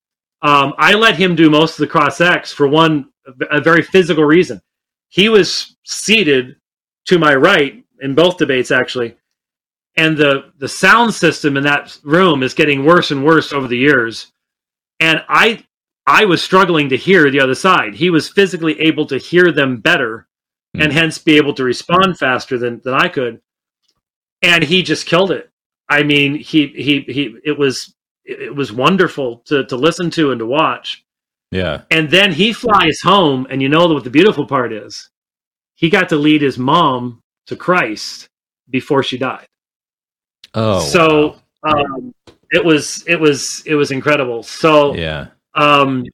I let him do most of the cross-X for a very physical reason. He was seated to my right in both debates, actually. And the sound system in that room is getting worse and worse over the years. And I was struggling to hear the other side. He was physically able to hear them better and hence be able to respond faster than I could. And he just killed it. I mean, it was wonderful to listen to and to watch. Yeah. And then he flies home, and you know what the beautiful part is? He got to lead his mom to Christ before she died. Oh, so wow. It was incredible. So yeah, Boy.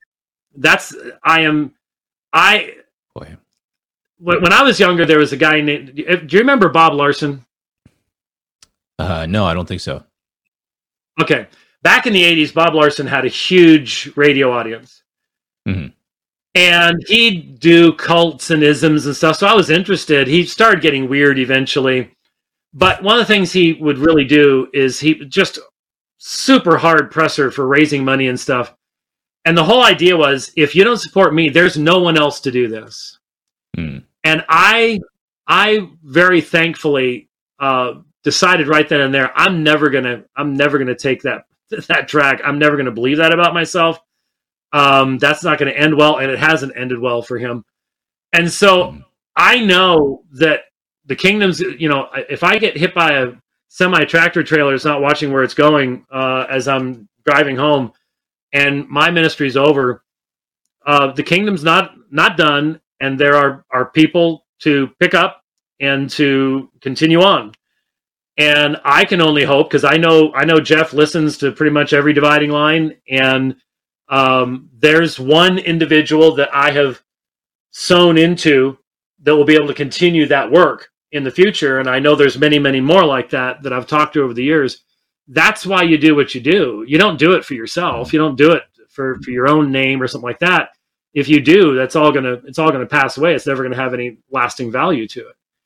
When I was younger, there was a guy named. Do you remember Bob Larson? No, I don't think so. Okay, back in the 80s, Bob Larson had a huge radio audience, and he'd do cults and isms and stuff. So I was interested. He started getting weird eventually, but one of the things he would really do is he just super hard presser for raising money and stuff. And the whole idea was, if you don't support me, there's no one else to do this. And I very thankfully decided right then and there, I'm never gonna take that track. I'm never gonna believe that about myself. That's not gonna end well, and it hasn't ended well for him. And so I know that the kingdom's, if I get hit by a semi-tractor trailer, it's not watching where it's going as I'm driving home, and my ministry's over. The kingdom's not done, and there are people to pick up and to continue on. And I can only hope, because I know Jeff listens to pretty much every dividing line, and there's one individual that I have sown into that will be able to continue that work in the future. And I know there's many, many more like that I've talked to over the years. That's why you do what you do. You don't do it for yourself. You don't do it for your own name or something like that. If you do, it's all gonna pass away. It's never gonna have any lasting value to it.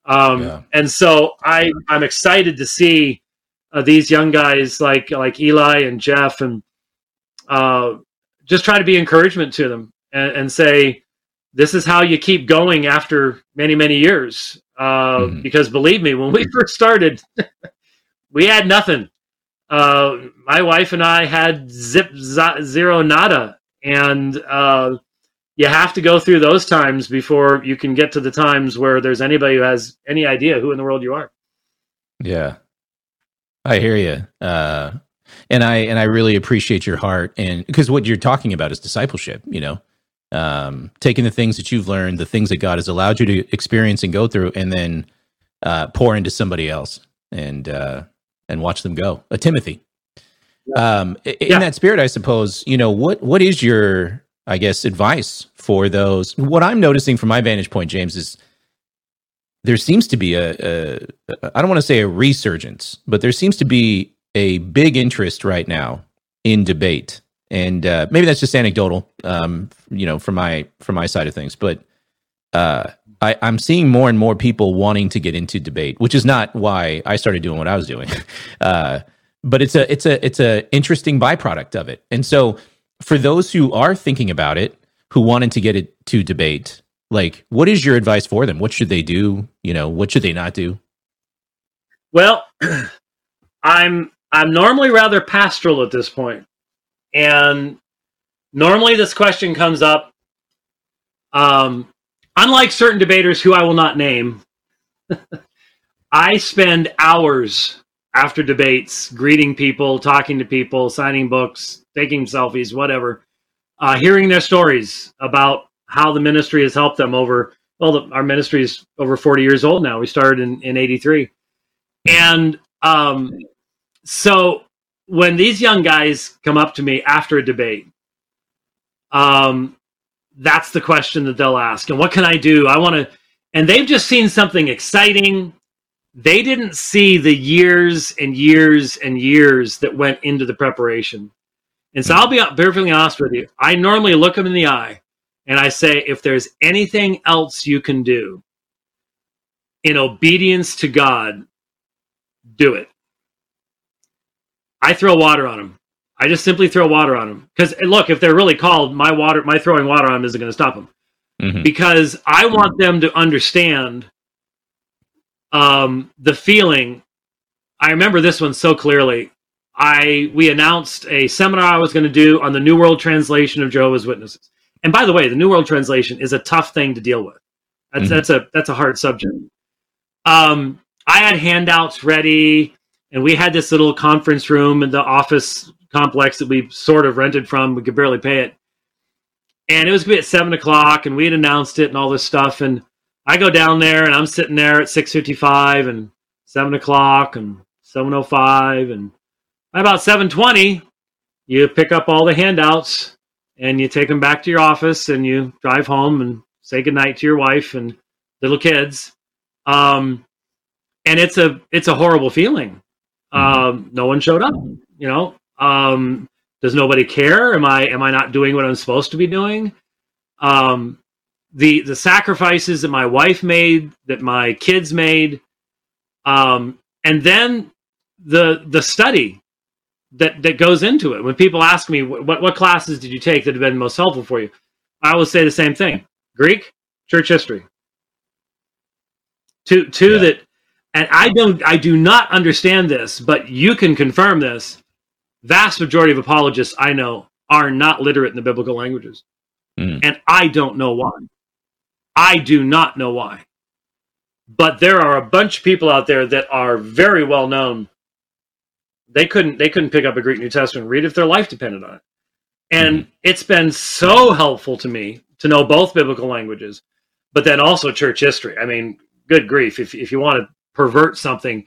And so I'm excited to see these young guys like Eli and Jeff, and just try to be encouragement to them and say, this is how you keep going after many, many years. Because believe me, when we first started, we had nothing. My wife and I had zero nada. And you have to go through those times before you can get to the times where there's anybody who has any idea who in the world you are. Yeah, I hear you. And I really appreciate your heart, and because what you're talking about is discipleship, taking the things that you've learned, the things that God has allowed you to experience and go through, and then pour into somebody else and watch them go. Timothy. In that spirit, I suppose, what is your, I guess, advice for those? What I'm noticing from my vantage point, James, is there seems to be I don't want to say a resurgence, but there seems to be a big interest right now in debate. And maybe that's just anecdotal, from my side of things. But I'm seeing more and more people wanting to get into debate, which is not why I started doing what I was doing. But it's a interesting byproduct of it. And so for those who are thinking about it, who wanted to get it to debate, like, what is your advice for them? What should they do? What should they not do? Well, I'm normally rather pastoral at this point. And normally this question comes up. Unlike certain debaters who I will not name, I spend hours after debates greeting people, talking to people, signing books, taking selfies, whatever, hearing their stories about how the ministry has helped them over, our ministry is over 40 years old now. We started in 83. And so when these young guys come up to me after a debate, that's the question that they'll ask. And what can I do? And they've just seen something exciting. They didn't see the years and years and years that went into the preparation. And so I'll be perfectly honest with you. I normally look them in the eye and I say, if there's anything else you can do in obedience to God, do it. I throw water on them. I just simply throw water on them. Because look, if they're really called, my throwing water on them isn't going to stop them. Mm-hmm. Because I want them to understand the feeling. I remember this one so clearly. We announced a seminar I was going to do on the New World Translation of Jehovah's Witnesses. And by the way, the New World Translation is a tough thing to deal with. That's a hard subject. I had handouts ready, and we had this little conference room in the office complex that we sort of rented from. We could barely pay it. And it was going to be at 7:00, and we had announced it and all this stuff. And I go down there, and I'm sitting there at 6:55 and 7:00 and 7:05. And about 7:20, you pick up all the handouts, and you take them back to your office, and you drive home and say goodnight to your wife and little kids. And it's a horrible feeling. No one showed up, does nobody care? Am I not doing what I'm supposed to be doing? The sacrifices that my wife made, that my kids made, and then the study that goes into it. When people ask me what classes did you take that have been most helpful for you, I always say the same thing: Greek, church history. That, and I do not understand this, but you can confirm this. Vast majority of apologists I know are not literate in the biblical languages. And I don't know why. I do not know why. But there are a bunch of people out there that are very well known. They couldn't pick up a Greek New Testament and read if their life depended on it. And it's been so helpful to me to know both biblical languages, but then also church history. I mean, good grief. If you want to pervert something,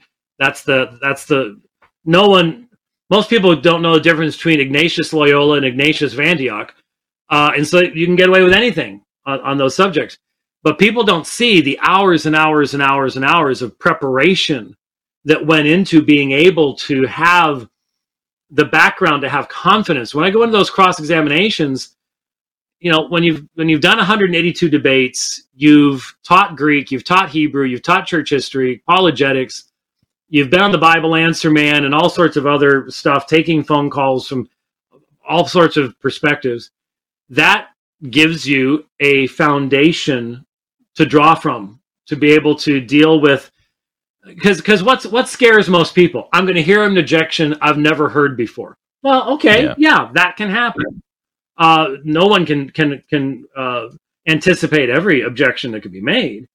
most people don't know the difference between Ignatius Loyola and Ignatius of Antioch. And so you can get away with anything on those subjects. But people don't see the hours and hours and hours and hours of preparation that went into being able to have the background, to have confidence. When I go into those cross-examinations, when you've done 182 debates, you've taught Greek, you've taught Hebrew, you've taught church history, apologetics, you've been on the Bible Answer Man and all sorts of other stuff, taking phone calls from all sorts of perspectives. That gives you a foundation to draw from, to be able to deal with, because what scares most people? I'm going to hear an objection I've never heard before. Well, okay, yeah, that can happen. No one can anticipate every objection that could be made.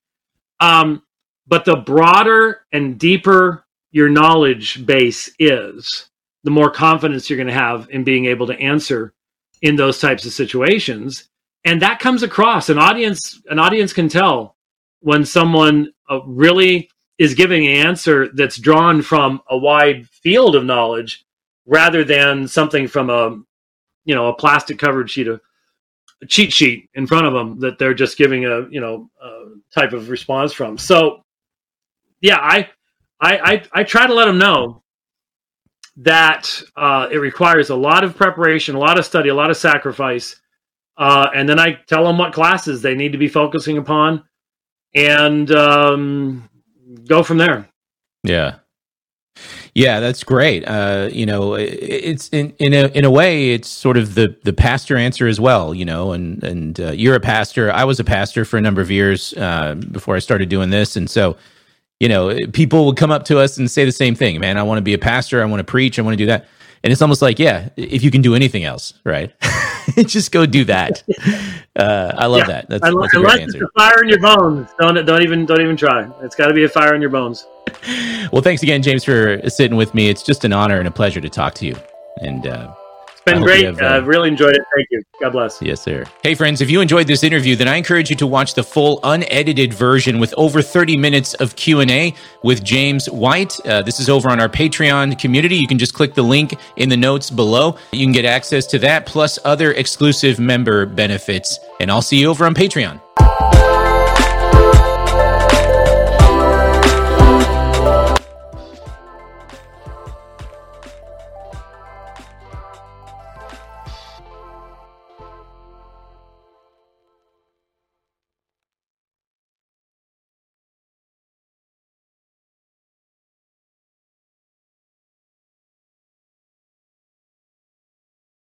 But the broader and deeper your knowledge base is, the more confidence you're going to have in being able to answer in those types of situations. And that comes across. An audience can tell when someone really is giving an answer that's drawn from a wide field of knowledge rather than something from a plastic covered cheat sheet in front of them that they're just giving a type of response from. So yeah, I try to let them know that it requires a lot of preparation, a lot of study, a lot of sacrifice. And then I tell them what classes they need to be focusing upon and go from there. Yeah. Yeah, that's great. It's in a way, it's sort of the pastor answer as well, and you're a pastor. I was a pastor for a number of years before I started doing this. And so, people would come up to us and say the same thing, man, I want to be a pastor. I want to preach. I want to do that. And it's almost like, yeah, if you can do anything else, right? Just go do that. I love that. That's a great answer. It's a fire in your bones. Don't even try. It's got to be a fire in your bones. Well, thanks again, James, for sitting with me. It's just an honor and a pleasure to talk to you. And it's been great. I've really enjoyed it. Thank you. God bless. Yes, sir. Hey, friends, if you enjoyed this interview, then I encourage you to watch the full unedited version with over 30 minutes of Q&A with James White. This is over on our Patreon community. You can just click the link in the notes below. You can get access to that, plus other exclusive member benefits. And I'll see you over on Patreon.